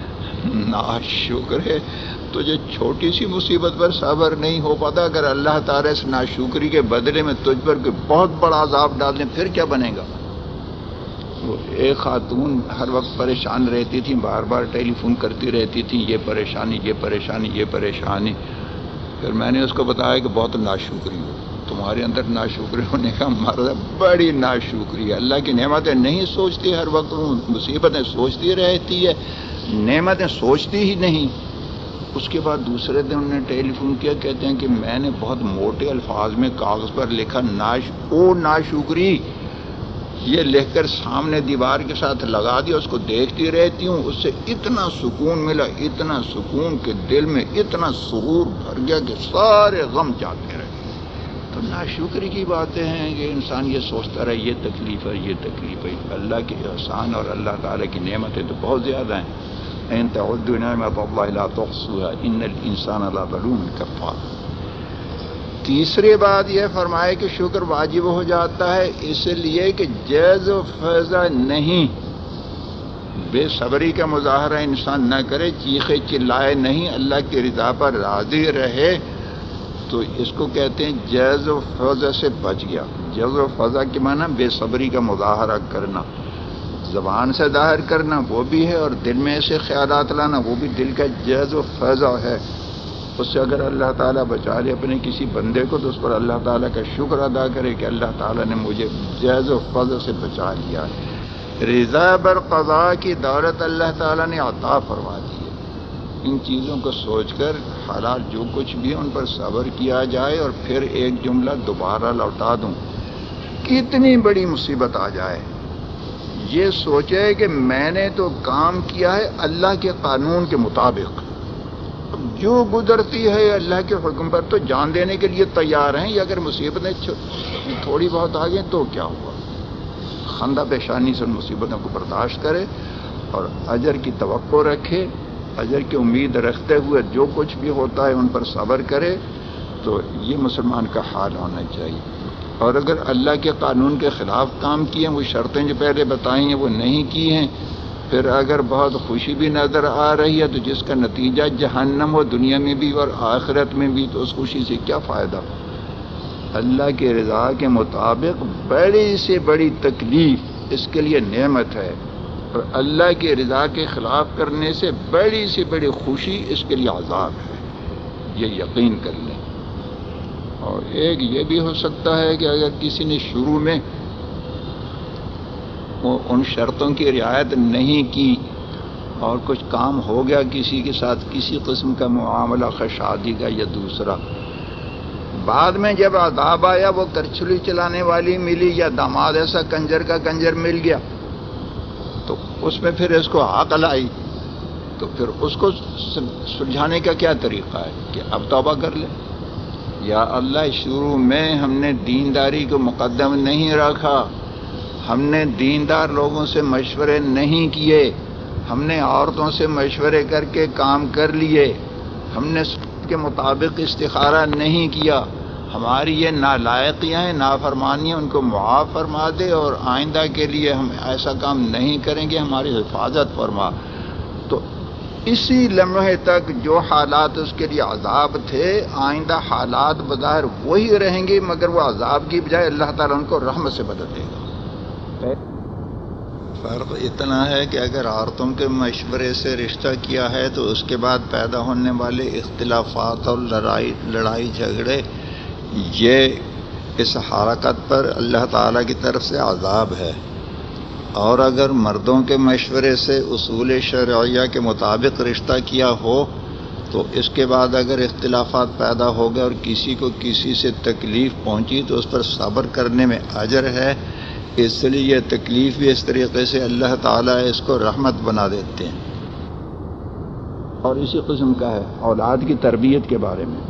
ناشکرے تجھے چھوٹی سی مصیبت پر صبر نہیں ہو پاتا. اگر اللہ تعالیٰ اس ناشکری کے بدلے میں تجھ پر کوئی بہت بڑا عذاب ڈال دیں پھر کیا بنے گا؟ وہ ایک خاتون ہر وقت پریشان رہتی تھی, بار بار ٹیلی فون کرتی رہتی تھی, یہ پریشانی یہ پریشانی یہ پریشانی. پھر میں نے اس کو بتایا کہ بہت ناشکری ہو, تمہارے اندر ناشکری ہونے کا مرض ہے, بڑی ناشکری ہے. اللہ کی نعمتیں نہیں سوچتی, ہر وقت مصیبتیں سوچتی رہتی ہے, نعمتیں سوچتی ہی نہیں. اس کے بعد دوسرے دن انہوں نے ٹیلی فون کیا, کہتے ہیں کہ میں نے بہت موٹے الفاظ میں کاغذ پر لکھا ناش او ناشکری, یہ لکھ کر سامنے دیوار کے ساتھ لگا دیا, اس کو دیکھتی رہتی ہوں. اس سے اتنا سکون ملا, اتنا سکون کہ دل میں اتنا سرور بھر گیا کہ سارے غم جاتے رہے. تو ناشکری کی باتیں ہیں کہ انسان یہ سوچتا رہے یہ تکلیف ہے یہ تکلیف ہے. اللہ کے احسان اور اللہ تعالیٰ کی نعمتیں تو بہت زیادہ ہیں. ان تعدوا نعمت اللہ لا تحصوها ان الانسان لظلوم کفار. تیسری بات یہ فرمائے کہ شکر واجب ہو جاتا ہے اس لیے کہ جیز و فیضہ نہیں, بے صبری کا مظاہرہ انسان نہ کرے, چیخے چلائے نہیں, اللہ کی رضا پر راضی رہے. تو اس کو کہتے ہیں جیز و فیضہ سے بچ گیا. جیز و فیضہ کے معنی بے صبری کا مظاہرہ کرنا, زبان سے ظاہر کرنا وہ بھی ہے, اور دل میں ایسے خیالات لانا وہ بھی دل کا جیز و فیضہ ہے. اس سے اگر اللہ تعالیٰ بچا لے اپنے کسی بندے کو تو اس پر اللہ تعالیٰ کا شکر ادا کرے کہ اللہ تعالیٰ نے مجھے جیز و فضل سے بچا لیا ہے۔ رضا بر قضا کی دولت اللہ تعالیٰ نے عطا فرما دی ہے۔ ان چیزوں کو سوچ کر حالات جو کچھ بھی ان پر صبر کیا جائے، اور پھر ایک جملہ دوبارہ لوٹا دوں، کتنی بڑی مصیبت آ جائے یہ سوچے کہ میں نے تو کام کیا ہے اللہ کے قانون کے مطابق، جو گزرتی ہے اللہ کے حکم پر تو جان دینے کے لیے تیار ہیں، یا اگر مصیبتیں تھوڑی بہت آ گئیں تو کیا ہوا، خندہ پیشانی سے ان مصیبتوں کو برداشت کرے اور اجر کی توقع رکھے، اجر کی امید رکھتے ہوئے جو کچھ بھی ہوتا ہے ان پر صبر کرے۔ تو یہ مسلمان کا حال ہونا چاہیے۔ اور اگر اللہ کے قانون کے خلاف کام کیے، وہ شرطیں جو پہلے بتائی ہیں وہ نہیں کی ہیں، پھر اگر بہت خوشی بھی نظر آ رہی ہے تو جس کا نتیجہ جہنم ہو دنیا میں بھی اور آخرت میں بھی، تو اس خوشی سے کیا فائدہ؟ اللہ کے رضا کے مطابق بڑی سے بڑی تکلیف اس کے لیے نعمت ہے، اور اللہ کے رضا کے خلاف کرنے سے بڑی سے بڑی خوشی اس کے لیے عذاب ہے، یہ یقین کر لیں۔ اور ایک یہ بھی ہو سکتا ہے کہ اگر کسی نے شروع میں ان شرطوں کی رعایت نہیں کی اور کچھ کام ہو گیا کسی کے ساتھ، کسی قسم کا معاملہ شادی کا یا دوسرا، بعد میں جب عذاب آیا، وہ کرچھلی چلانے والی ملی یا داماد ایسا کنجر کا کنجر مل گیا، تو اس میں پھر اس کو عقل آئی، تو پھر اس کو سلجھانے کا کیا طریقہ ہے کہ اب توبہ کر لے، یا اللہ شروع میں ہم نے دینداری کو مقدم نہیں رکھا، ہم نے دیندار لوگوں سے مشورے نہیں کیے، ہم نے عورتوں سے مشورے کر کے کام کر لیے، ہم نے سنت کے مطابق استخارہ نہیں کیا، ہماری یہ نالائقیاں ہیں، نافرمانیاں، ان کو معاف فرما دے، اور آئندہ کے لیے ہم ایسا کام نہیں کریں گے، ہماری حفاظت فرما۔ تو اسی لمحے تک جو حالات اس کے لیے عذاب تھے، آئندہ حالات بظاہر وہی رہیں گے، مگر وہ عذاب کی بجائے اللہ تعالیٰ ان کو رحمت سے بدل دے گا۔ فرق اتنا ہے کہ اگر عورتوں کے مشورے سے رشتہ کیا ہے تو اس کے بعد پیدا ہونے والے اختلافات اور لڑائی لڑائی جھگڑے، یہ اس حرکت پر اللہ تعالیٰ کی طرف سے عذاب ہے۔ اور اگر مردوں کے مشورے سے اصول شرعیہ کے مطابق رشتہ کیا ہو تو اس کے بعد اگر اختلافات پیدا ہو گئے اور کسی کو کسی سے تکلیف پہنچی تو اس پر صبر کرنے میں اجر ہے، اس لیے یہ تکلیف بھی اس طریقے سے اللہ تعالیٰ اس کو رحمت بنا دیتے ہیں۔ اور اسی قسم کا ہے اولاد کی تربیت کے بارے میں،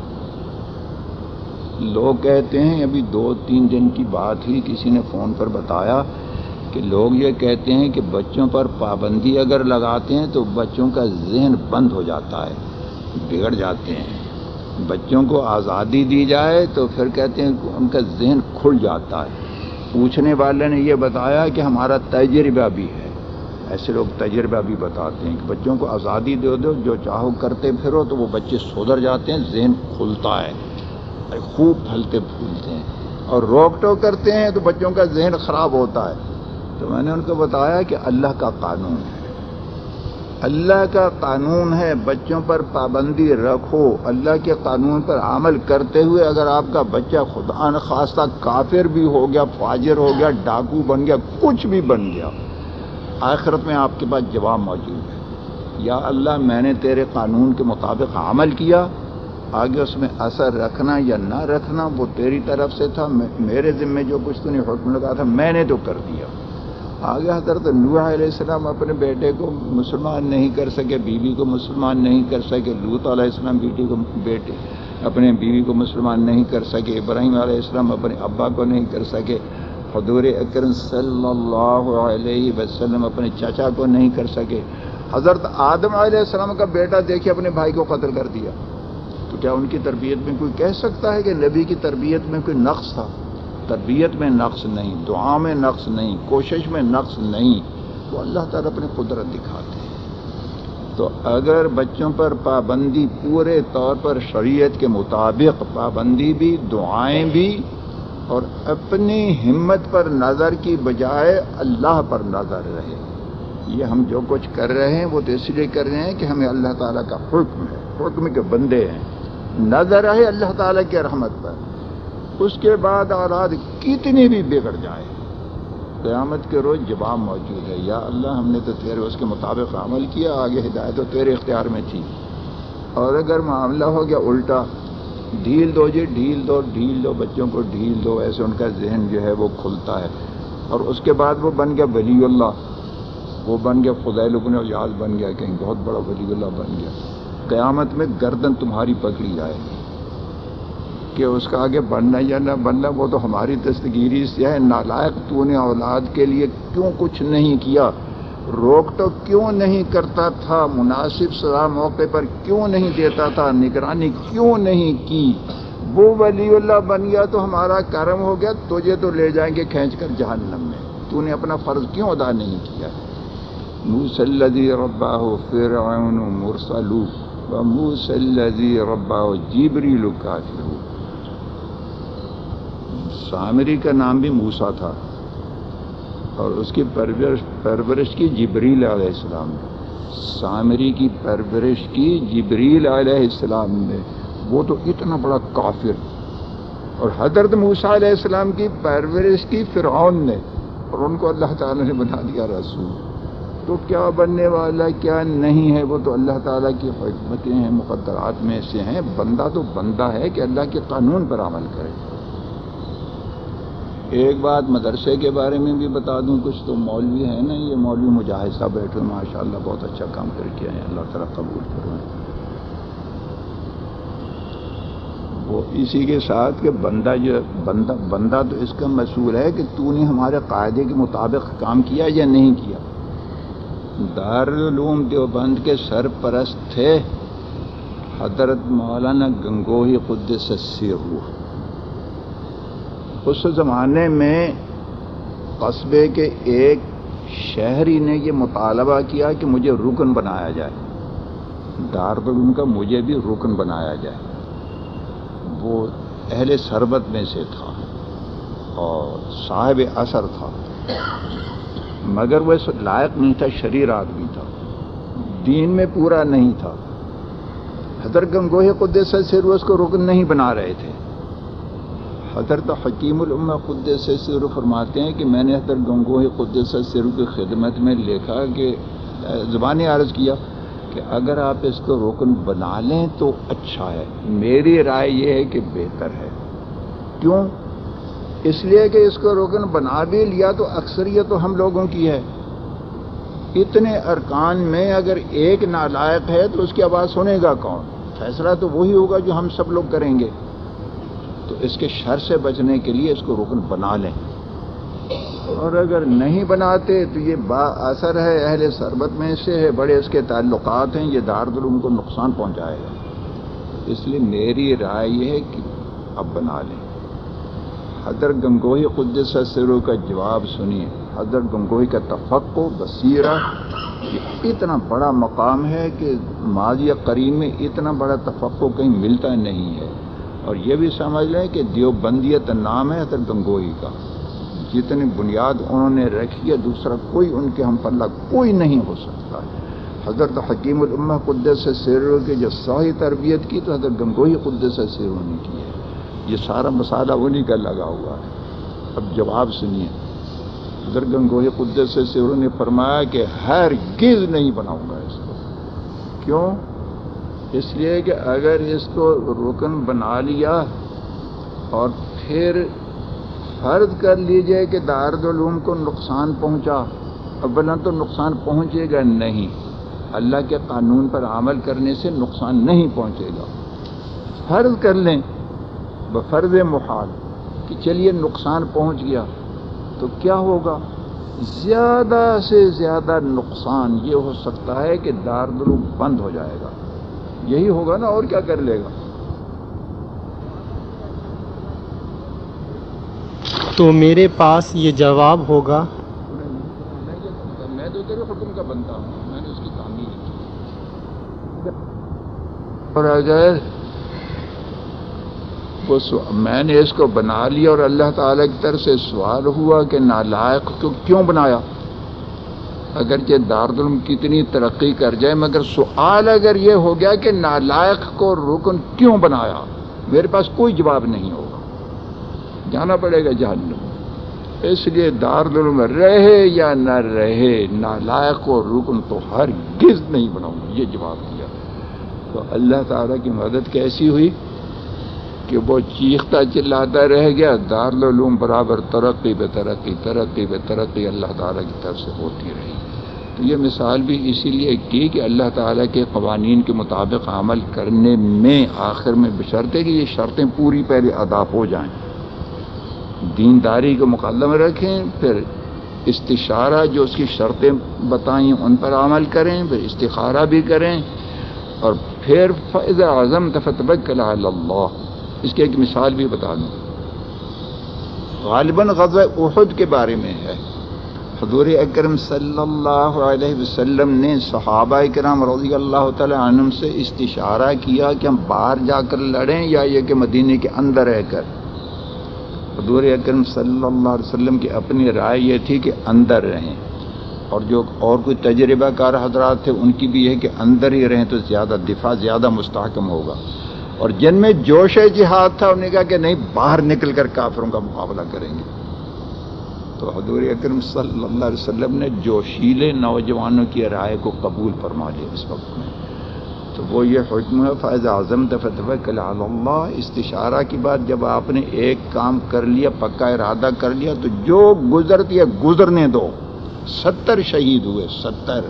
لوگ کہتے ہیں، ابھی دو تین دن کی بات ہی کسی نے فون پر بتایا کہ لوگ یہ کہتے ہیں کہ بچوں پر پابندی اگر لگاتے ہیں تو بچوں کا ذہن بند ہو جاتا ہے، بگڑ جاتے ہیں۔ بچوں کو آزادی دی جائے تو پھر کہتے ہیں ان کا ذہن کھل جاتا ہے۔ پوچھنے والے نے یہ بتایا کہ ہمارا تجربہ بھی ہے، ایسے لوگ تجربہ بھی بتاتے ہیں کہ بچوں کو آزادی دے دو، جو چاہو کرتے پھرو، تو وہ بچے سدھر جاتے ہیں، ذہن کھلتا ہے، خوب پھلتے پھولتے ہیں۔ اور روک ٹوک کرتے ہیں تو بچوں کا ذہن خراب ہوتا ہے۔ تو میں نے ان کو بتایا کہ اللہ کا قانون ہے، اللہ کا قانون ہے، بچوں پر پابندی رکھو، اللہ کے قانون پر عمل کرتے ہوئے اگر آپ کا بچہ خدا نخواستہ کافر بھی ہو گیا، فاجر ہو گیا، ڈاکو بن گیا، کچھ بھی بن گیا، آخرت میں آپ کے پاس جواب موجود ہے، یا اللہ میں نے تیرے قانون کے مطابق عمل کیا، آگے اس میں اثر رکھنا یا نہ رکھنا وہ تیری طرف سے تھا، میرے ذمہ جو کچھ تو نے حکم لگا تھا میں نے تو کر دیا۔ آگے حضرت نوح علیہ السلام اپنے بیٹے کو مسلمان نہیں کر سکے، بیوی کو مسلمان نہیں کر سکے، لوط علیہ السلام بیٹی کو بیٹے اپنے بیوی کو مسلمان نہیں کر سکے، ابراہیم علیہ السلام اپنے ابا کو نہیں کر سکے، حضور اکرم صلی اللہ علیہ وسلم اپنے چچا کو نہیں کر سکے، حضرت آدم علیہ السلام کا بیٹا دیکھے اپنے بھائی کو قتل کر دیا۔ تو کیا ان کی تربیت میں کوئی کہہ سکتا ہے کہ نبی کی تربیت میں کوئی نقص تھا؟ تربیت میں نقص نہیں، دعا میں نقص نہیں، کوشش میں نقص نہیں، وہ اللہ تعالیٰ اپنی قدرت دکھاتے ہیں۔ تو اگر بچوں پر پابندی پورے طور پر شریعت کے مطابق پابندی بھی، دعائیں بھی، اور اپنی ہمت پر نظر کی بجائے اللہ پر نظر رہے، یہ ہم جو کچھ کر رہے ہیں وہ تو اس لیے کر رہے ہیں کہ ہمیں اللہ تعالیٰ کا حکم ہے، حکم کے بندے ہیں، نظر ہے اللہ تعالیٰ کی رحمت پر، اس کے بعد اولاد کتنی بھی بگڑ جائے، قیامت کے روز جواب موجود ہے، یا اللہ ہم نے تو تیرے اس کے مطابق عمل کیا، آگے ہدایت تو تیرے اختیار میں تھی۔ اور اگر معاملہ ہو گیا الٹا، ڈھیل دو جی ڈھیل دو ڈھیل دو بچوں کو ڈھیل دو، ایسے ان کا ذہن جو ہے وہ کھلتا ہے، اور اس کے بعد وہ بن گیا ولی اللہ، وہ بن گیا فضیل بن عیاض بن گیا، کہیں بہت بڑا ولی اللہ بن گیا، قیامت میں گردن تمہاری پکڑی جائے گی کہ اس کا آگے بننا یا نہ بننا وہ تو ہماری دستگیری سے ہے، نالائق تو نے اولاد کے لیے کیوں کچھ نہیں کیا، روک تو کیوں نہیں کرتا تھا، مناسب سزا موقع پر کیوں نہیں دیتا تھا، نگرانی کیوں نہیں کی، وہ ولی اللہ بن گیا تو ہمارا کرم ہو گیا، تجھے تو لے جائیں گے کھینچ کر جہنم میں، تو نے اپنا فرض کیوں ادا نہیں کیا۔ موسی الذی ربہ فرعون مرسل وموسی الذی ربہ جبریل کافر۔ سامری کا نام بھی موسیٰ تھا اور اس کی پرورش پرورش کی جبریل علیہ السلام نے، سامری کی پرورش کی جبریل علیہ السلام نے، وہ تو اتنا بڑا کافر، اور حضرت موسیٰ علیہ السلام کی پرورش کی فرعون نے، اور ان کو اللہ تعالیٰ نے بنا دیا رسول۔ تو کیا بننے والا کیا نہیں ہے وہ تو اللہ تعالیٰ کی حکمتیں ہیں، مقدرات میں سے ہیں، بندہ تو بندہ ہے کہ اللہ کے قانون پر عمل کرے۔ ایک بات مدرسے کے بارے میں بھی بتا دوں، کچھ تو مولوی ہیں نا، یہ مولوی مجاہد صاحب بیٹھے ماشاء اللہ بہت اچھا کام کر کے آئے ہیں، اللہ تعالیٰ قبول کروائیں۔ وہ اسی کے ساتھ کہ بندہ جو بندہ بندہ تو اس کا مسئول ہے کہ تو نے ہمارے قاعدے کے مطابق کام کیا یا نہیں کیا۔ دارالعلوم دیوبند کے سرپرست تھے حضرت مولانا گنگوہی قدس سرہ۔ اس زمانے میں قصبے کے ایک شہری نے یہ مطالبہ کیا کہ مجھے رکن بنایا جائے، دارالعلوم کا مجھے بھی رکن بنایا جائے۔ وہ اہل سربت میں سے تھا اور صاحب اثر تھا، مگر وہ اس لائق نہیں تھا، شریر آدمی تھا، دین میں پورا نہیں تھا۔ حضرت گنگوہی قدس سرہ اس کو رکن نہیں بنا رہے تھے۔ حضرت حکیم الامہ قدس سرہ فرماتے ہیں کہ میں نے حضرت گنگوہی قدس سرہ کی خدمت میں لکھا کہ زبانی عرض کیا کہ اگر آپ اس کو رکن بنا لیں تو اچھا ہے، میری رائے یہ ہے کہ بہتر ہے۔ کیوں؟ اس لیے کہ اس کو رکن بنا بھی لیا تو اکثریت تو ہم لوگوں کی ہے، اتنے ارکان میں اگر ایک نالائق ہے تو اس کی آواز سنے گا کون؟ فیصلہ تو وہی ہوگا جو ہم سب لوگ کریں گے۔ تو اس کے شر سے بچنے کے لیے اس کو رکن بنا لیں، اور اگر نہیں بناتے تو یہ با اثر ہے، اہل سربت میں سے ہے، بڑے اس کے تعلقات ہیں، یہ دارالعلوم کو نقصان پہنچائے گا۔ اس لیے میری رائے یہ ہے کہ اب بنا لیں۔ حضرت گنگوہی قدس سرہ کا جواب سنیے۔ حضرت گنگوہی کا تفقہ، بصیرہ، یہ اتنا بڑا مقام ہے کہ ماضی قریب میں اتنا بڑا تفقہ کہیں ملتا نہیں ہے۔ اور یہ بھی سمجھ لیں کہ دیوبندیت نام ہے حضرت گنگوہی کا، جتنی بنیاد انہوں نے رکھی ہے دوسرا کوئی ان کے ہم پلہ کوئی نہیں ہو سکتا ہے۔ حضرت حکیم الامہ قدس سرہ کی جو صحیح تربیت کی تو حضرت گنگوہی قدس سرہ نے کی ہے، یہ سارا مسالہ انہی کا لگا ہوا ہے۔ اب جواب سنیے۔ حضرت گنگوہی قدس سرہ نے فرمایا کہ ہرگز نہیں بناؤں گا اس کو۔ کیوں؟ اس لیے کہ اگر اس کو رکن بنا لیا اور پھر فرض کر لیجئے کہ دارالعلوم کو نقصان پہنچا، اولا تو نقصان پہنچے گا نہیں، اللہ کے قانون پر عمل کرنے سے نقصان نہیں پہنچے گا۔ فرض کر لیں بفرض محال کہ چلیے نقصان پہنچ گیا، تو کیا ہوگا؟ زیادہ سے زیادہ نقصان یہ ہو سکتا ہے کہ دارالعلوم بند ہو جائے گا، یہی ہوگا نا، اور کیا کر لے گا؟ تو میرے پاس یہ جواب ہوگا، میں تو تیرے حکم کا بنتا ہوں، میں نے اس کی تعمیر کی۔ اور اگر وہ میں نے اس کو بنا لیا اور اللہ تعالیٰ کی طرف سے سوال ہوا کہ نالائق کو کیوں بنایا، اگرچہ دارالعلوم کتنی ترقی کر جائے، مگر سوال اگر یہ ہو گیا کہ نالائق کو رکن کیوں بنایا، میرے پاس کوئی جواب نہیں ہوگا، جانا پڑے گا جہنم۔ اس لیے دارالعلوم رہے یا نہ رہے، نالائق کو رکن تو ہرگز نہیں بناؤں گا، یہ جواب دیا۔ تو اللہ تعالیٰ کی مدد کیسی ہوئی کہ وہ چیختا چلاتا رہ گیا، دارالعلوم برابر ترقی بے ترقی ترقی بے ترقی اللہ تعالیٰ کی طرف سے ہوتی رہی۔ تو یہ مثال بھی اسی لیے کی کہ اللہ تعالیٰ کے قوانین کے مطابق عمل کرنے میں آخر میں بشرطے کہ یہ شرطیں پوری پہلے ادا ہو جائیں، دینداری کو مقدم رکھیں، پھر استشارہ جو اس کی شرطیں بتائیں ان پر عمل کریں، پھر استخارہ بھی کریں، اور پھر فَإِذَا عَزَمْتَ فَتَوَكَّلْ عَلَى اللَّهِ۔ اس کی ایک مثال بھی بتا دوں، غالباً غزوہ احد کے بارے میں ہے۔ حضور اکرم صلی اللہ علیہ وسلم نے صحابہ کرام رضی اللہ تعالی عنہم سے استشارہ کیا کہ ہم باہر جا کر لڑیں یا یہ کہ مدینے کے اندر رہ کر۔ حضور اکرم صلی اللہ علیہ وسلم کی اپنی رائے یہ تھی کہ اندر رہیں، اور جو اور کوئی تجربہ کار حضرات تھے ان کی بھی ہے کہ اندر ہی رہیں تو زیادہ دفاع زیادہ مستحکم ہوگا، اور جن میں جوش جہاد تھا انہوں نے کہا کہ نہیں، باہر نکل کر کافروں کا مقابلہ کریں گے۔ تو حضور اکرم صلی اللہ علیہ وسلم نے جوشیلے نوجوانوں کی رائے کو قبول فرما لیا اس وقت میں۔ تو وہ یہ حکم ہے فَإِذَا عَزَمْتَ فَتَوَكَّلْ عَلَى اللَّهِ۔ استشارہ کی بات جب آپ نے ایک کام کر لیا، پکا ارادہ کر لیا، تو جو گزرتی ہے گزرنے دو۔ ستر شہید ہوئے، ستر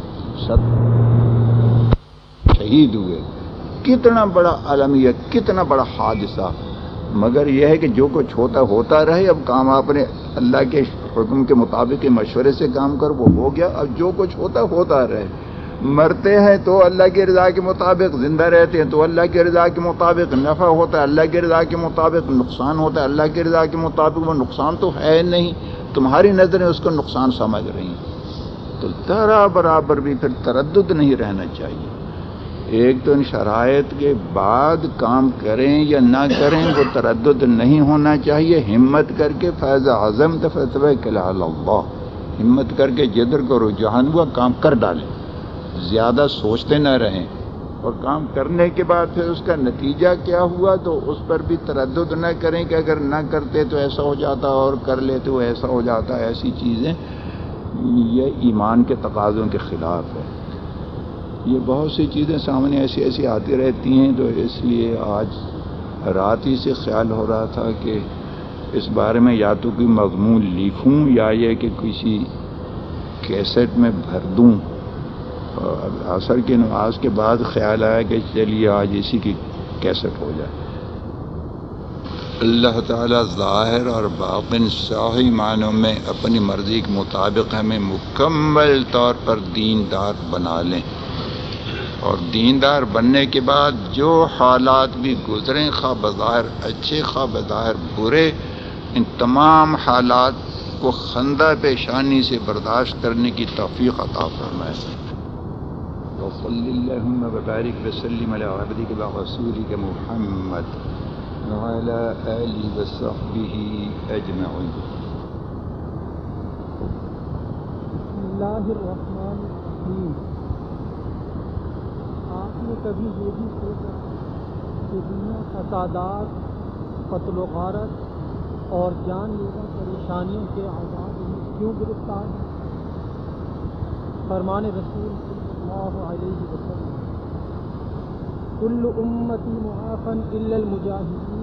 ستر شہید ہوئے، کتنا بڑا عالمیہ، کتنا بڑا حادثہ، مگر یہ ہے کہ جو کچھ ہوتا ہوتا رہے، اب کام آپ نے اللہ کے حکم کے مطابق مشورے سے کام کر وہ ہو گیا، اب جو کچھ ہوتا ہوتا رہے۔ مرتے ہیں تو اللہ کی رضا کے مطابق، زندہ رہتے ہیں تو اللہ کی رضا کے مطابق، نفع ہوتا ہے اللہ کی رضا کے مطابق، نقصان ہوتا ہے اللہ کی رضا کے مطابق۔ وہ نقصان تو ہے نہیں، تمہاری نظریں اس کو نقصان سمجھ رہی ہیں، تو ذرا برابر بھی پھر تردد نہیں رہنا چاہیے۔ ایک تو ان شرائط کے بعد کام کریں یا نہ کریں وہ تردد نہیں ہونا چاہیے، ہمت کر کے فَإِذَا عَزَمْتَ فَتَوَكَّلْ عَلَى اللَّهِ، ہمت کر کے جدھر کو رجحان ہوا کام کر ڈالیں، زیادہ سوچتے نہ رہیں، اور کام کرنے کے بعد پھر اس کا نتیجہ کیا ہوا تو اس پر بھی تردد نہ کریں کہ اگر نہ کرتے تو ایسا ہو جاتا اور کر لیتے تو ایسا ہو جاتا۔ ایسی چیزیں یہ ایمان کے تقاضوں کے خلاف ہے۔ یہ بہت سی چیزیں سامنے ایسی ایسی آتی رہتی ہیں، تو اس لیے آج رات ہی سے خیال ہو رہا تھا کہ اس بارے میں یا تو کوئی مضمون لکھوں یا یہ کہ کسی کیسٹ میں بھر دوں۔ عصر کی نماز کے بعد خیال آیا کہ چلیے آج اسی کی کیسٹ ہو جائے۔ اللہ تعالیٰ ظاہر اور باطن صحیح معنوں میں اپنی مرضی کے مطابق ہمیں مکمل طور پر دیندار بنا لیں، اور دیندار بننے کے بعد جو حالات بھی گزریں، خواہ بظاہر اچھے خواہ بظاہر برے، ان تمام حالات کو خندہ پیشانی سے برداشت کرنے کی توفیق عطا فرمائے۔ وصلی اللہم وبارک وسلم علی عبدک ورسولک محمد وعلی آلہ وصحبہ اجمعین۔ بسم اللہ الرحمن الرحیم۔ آپ نے کبھی یہ بھی سوچا کہ دنیا فسادات، قتل و غارت اور جان لیوا پریشانیوں کے عذاب میں کیوں گرفتار ہے؟ فرمان رسول صلی اللہ علیہ وسلم، کل امتی معافن الا المجاہدین،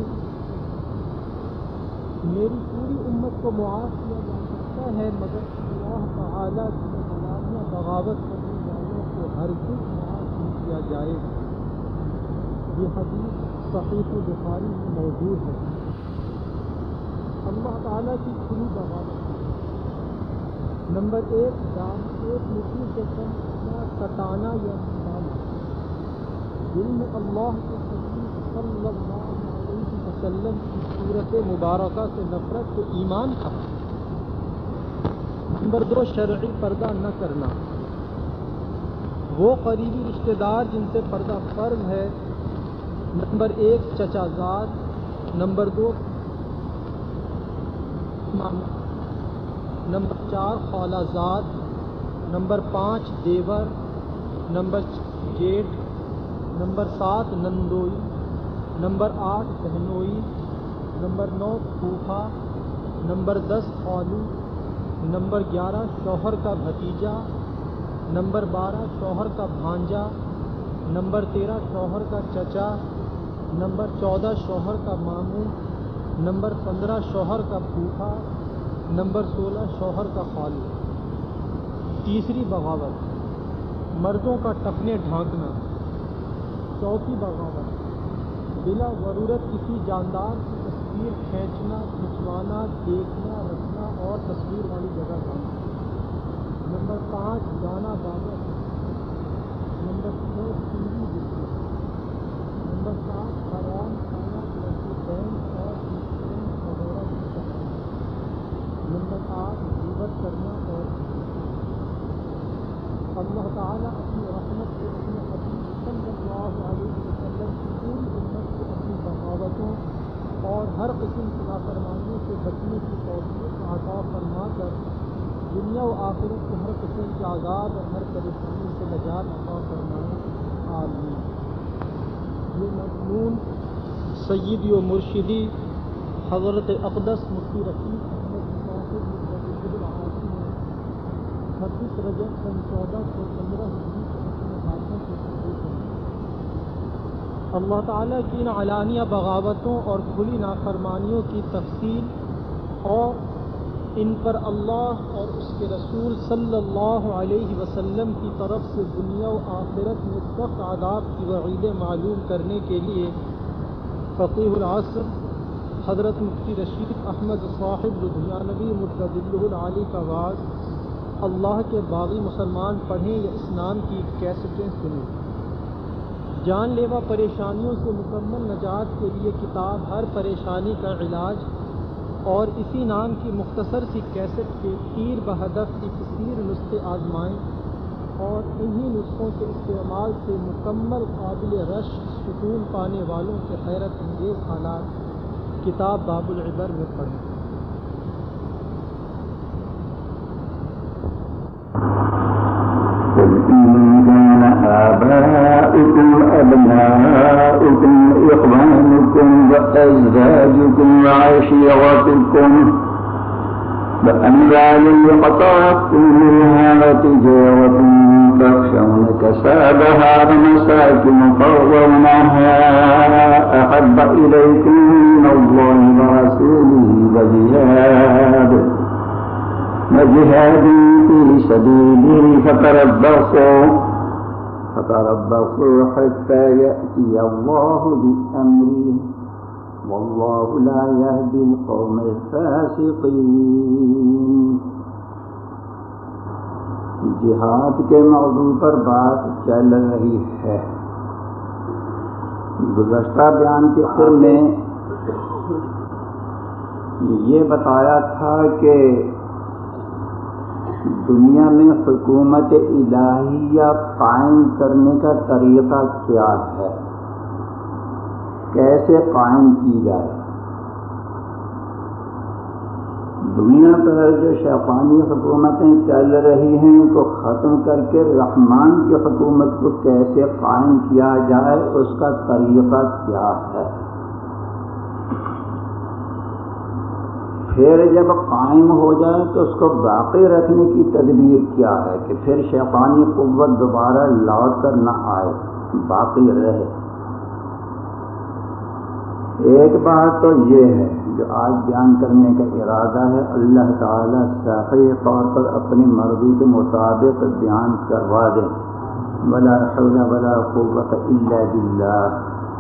میری پوری امت کو معاف کیا جا سکتا ہے مگر اللہ تعالیٰ کی غلامیاں بغاوت کرنے والوں کو ہرگز معاف نہیں کیا جائے گا۔ یہ حدیث صحیح بخاری میں موجود ہے۔ اللہ تعالیٰ کی کھلی بغاوت، نمبر ایک، دام ایک مٹھی سے کم اپنا کٹانا یا نکالنا، دل میں اللہ کے حبیب صلی اللہ علیہ وسلم کی صورت مبارکہ سے نفرت تو ایمان تھا۔ نمبر دو، شرعی پردہ نہ کرنا، وہ قریبی رشتہ دار جن سے پردہ فرض ہے، نمبر ایک چچا زاد، نمبر دو ماما، نمبر چار خالہ زاد، نمبر پانچ دیور، نمبر جیٹھ، نمبر سات نندوئی، نمبر آٹھ بہنوئی، نمبر نو پھوپھا، نمبر دس خالو، نمبر گیارہ شوہر کا بھتیجا، نمبر بارہ شوہر کا بھانجا، نمبر تیرہ شوہر کا چچا، نمبر چودہ شوہر کا ماموں، نمبر پندرہ شوہر کا پھوپھا، نمبر سولہ شوہر کا خالو۔ تیسری بغاوت، مردوں کا ٹخنے ڈھانکنا۔ چوتھی بغاوت، بلا ضرورت کسی جاندار کی تصویر کھینچنا، کھنچوانا، دیکھنا، رکھنا اور تصویر والی جگہ جانا۔ نمبر پانچ گانا گانا۔ نمبر چھ ٹی وی دیکھنا۔ نمبر سات حرام کھانا جیسے بینک اور انشورنس وغیرہ کی کمائی۔ نمبر آٹھ غیبت کرنا اور اللہ تعالیٰ اپنی رحمت سے اپنے حبیب صلی اللہ علیہ وسلم کی پوری امت کو اپنی بغاوتوں اور ہر قسم کی نافرمانیوں سے بچنے کی توفیق عطا فرما کر دنیا و آخرت کے ہر قسم کے عذاب اور ہر پریشانی سے نجات عطا فرمائے، آمین۔ یہ مضمون سیدی و مرشدی حضرت اقدس مفتی رشید احمد صاحب مجدد العاصی نے چھبیس رجب سن چودہ سو پندرہ ہجری کو اپنے ہاتھوں سے شروع کیا۔ اللہ تعالیٰ کی ان علانیہ بغاوتوں اور کھلی نافرمانیوں کی تفصیل اور ان پر اللہ اور اس کے رسول صلی اللہ علیہ وسلم کی طرف سے دنیا و آخرت میں سخت عذاب کی وعیدیں معلوم کرنے کے لیے فقیہ العصر حضرت مفتی رشید احمد صاحب لدھیانوی مجدد العالی کا واعظ اللہ کے باغی مسلمان پڑھیں یا اسنان کی کیسٹیں سنیں۔ جان لیوا پریشانیوں سے مکمل نجات کے لیے کتاب ہر پریشانی کا علاج اور اسی نام کی مختصر سی کیسٹ کے تیر بہدف اکثیر نسخے آزمائیں اور انہی نسخوں کے استعمال سے مکمل قابل رشک سکون پانے والوں کے حیرت انگیز حالات کتاب باب العبر میں پڑھیں۔ آباؤكم أبناؤكم إخوانكم وأزواجكم وعشيرتكم وأموال اقترفتموها وتجارة تخشون كسادها ومساكن ترضونها أحب إليكم من الله ورسوله وجهاد وجهاد في سبيله فتربصوا فتربصوا حتى يأتي الله بأمره والله لا يهدي القوم الفاسقين۔ جہاد کے موضوع پر بات چل رہی ہے۔ گزشتہ بیان کے آخر میں یہ بتایا تھا کہ دنیا میں حکومت الہیہ قائم کرنے کا طریقہ کیا ہے، کیسے قائم کی جائے۔ دنیا پر جو شیطانی حکومتیں چل رہی ہیں ان کو ختم کر کے رحمان کی حکومت کو کیسے قائم کیا جائے، اس کا طریقہ کیا ہے۔ پھر جب قائم ہو جائے تو اس کو باقی رکھنے کی تدبیر کیا ہے کہ پھر شیطانی قوت دوبارہ لوٹ کر نہ آئے، باقی رہے۔ ایک بات تو یہ ہے جو آج بیان کرنے کا ارادہ ہے، اللہ تعالیٰ صحیح طور پر اپنی مرضی کے مطابق بیان کروا دیں۔ ولا حول ولا قوت الا باللہ۔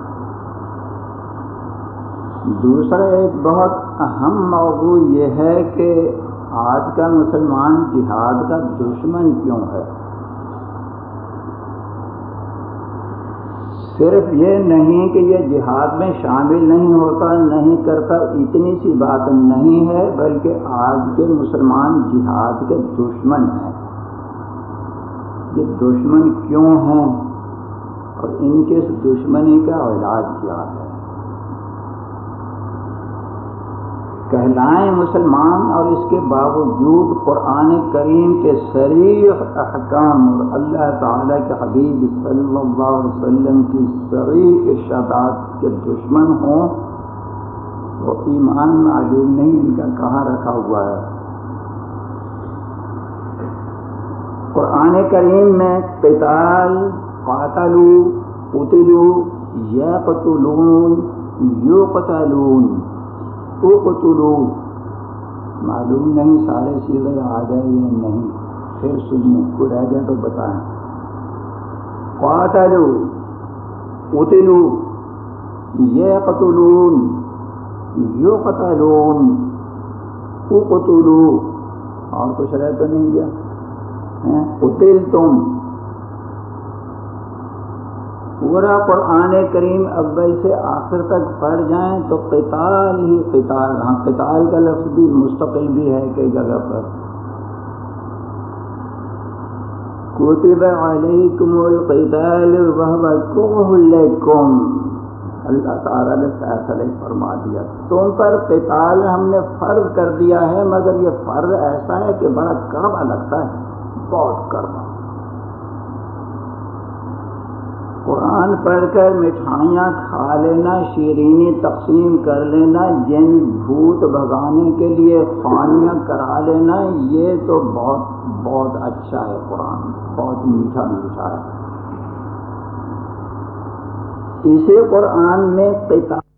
دوسرا ایک بہت اہم موضوع یہ ہے کہ آج کا مسلمان جہاد کا دشمن کیوں ہے۔ صرف یہ نہیں کہ یہ جہاد میں شامل نہیں ہوتا، نہیں کرتا، اتنی سی بات نہیں ہے، بلکہ آج کے مسلمان جہاد کے دشمن ہیں۔ یہ دشمن کیوں ہیں اور ان کے اس دشمنی کا علاج کیا ہے۔ کہلائیں مسلمان اور اس کے باوجود قرآن کریم کے صریح احکام اور اللہ تعالیٰ کے حبیب صلی اللہ علیہ وسلم کی صریح ارشادات کے دشمن ہوں، وہ ایمان معلوم نہیں ان کا کہاں رکھا ہوا ہے۔ قرآن کریم میں قتال، قاتلوا، قتلوا، یقتلون، یقتلون، اقتلوا، معلوم نہیں سارے صیغے آ گئے یا نہیں، پھر سنیے، کوئی رہ جائے تو بتائیں۔ قاتلوا، قتلوا، یقتلون، یقتلون، اقتلوا، اور کچھ رہ تو نہیں گیا؟ قتلتم۔ پورا قرآن کریم اول سے آخر تک پڑھ جائیں تو قتال ہی قتال، ہاں قتال کا لفظ بھی مستقل بھی ہے کئی جگہ پر۔ کتب علیکم القتال وہو کرہ لکم، اللہ تعالیٰ نے فیصلہ فرما دیا تم پر قتال ہم نے فرض کر دیا ہے، مگر یہ فرض ایسا ہے کہ بڑا کڑوا لگتا ہے، بہت کڑوا۔ قرآن پڑھ کر مٹھائیاں کھا لینا، شیرینی تقسیم کر لینا، جن بھوت بھگانے کے لیے خوانیاں کرا لینا، یہ تو بہت بہت اچھا ہے، قرآن بہت میٹھا میٹھا ہے۔ اسی قرآن میں قتال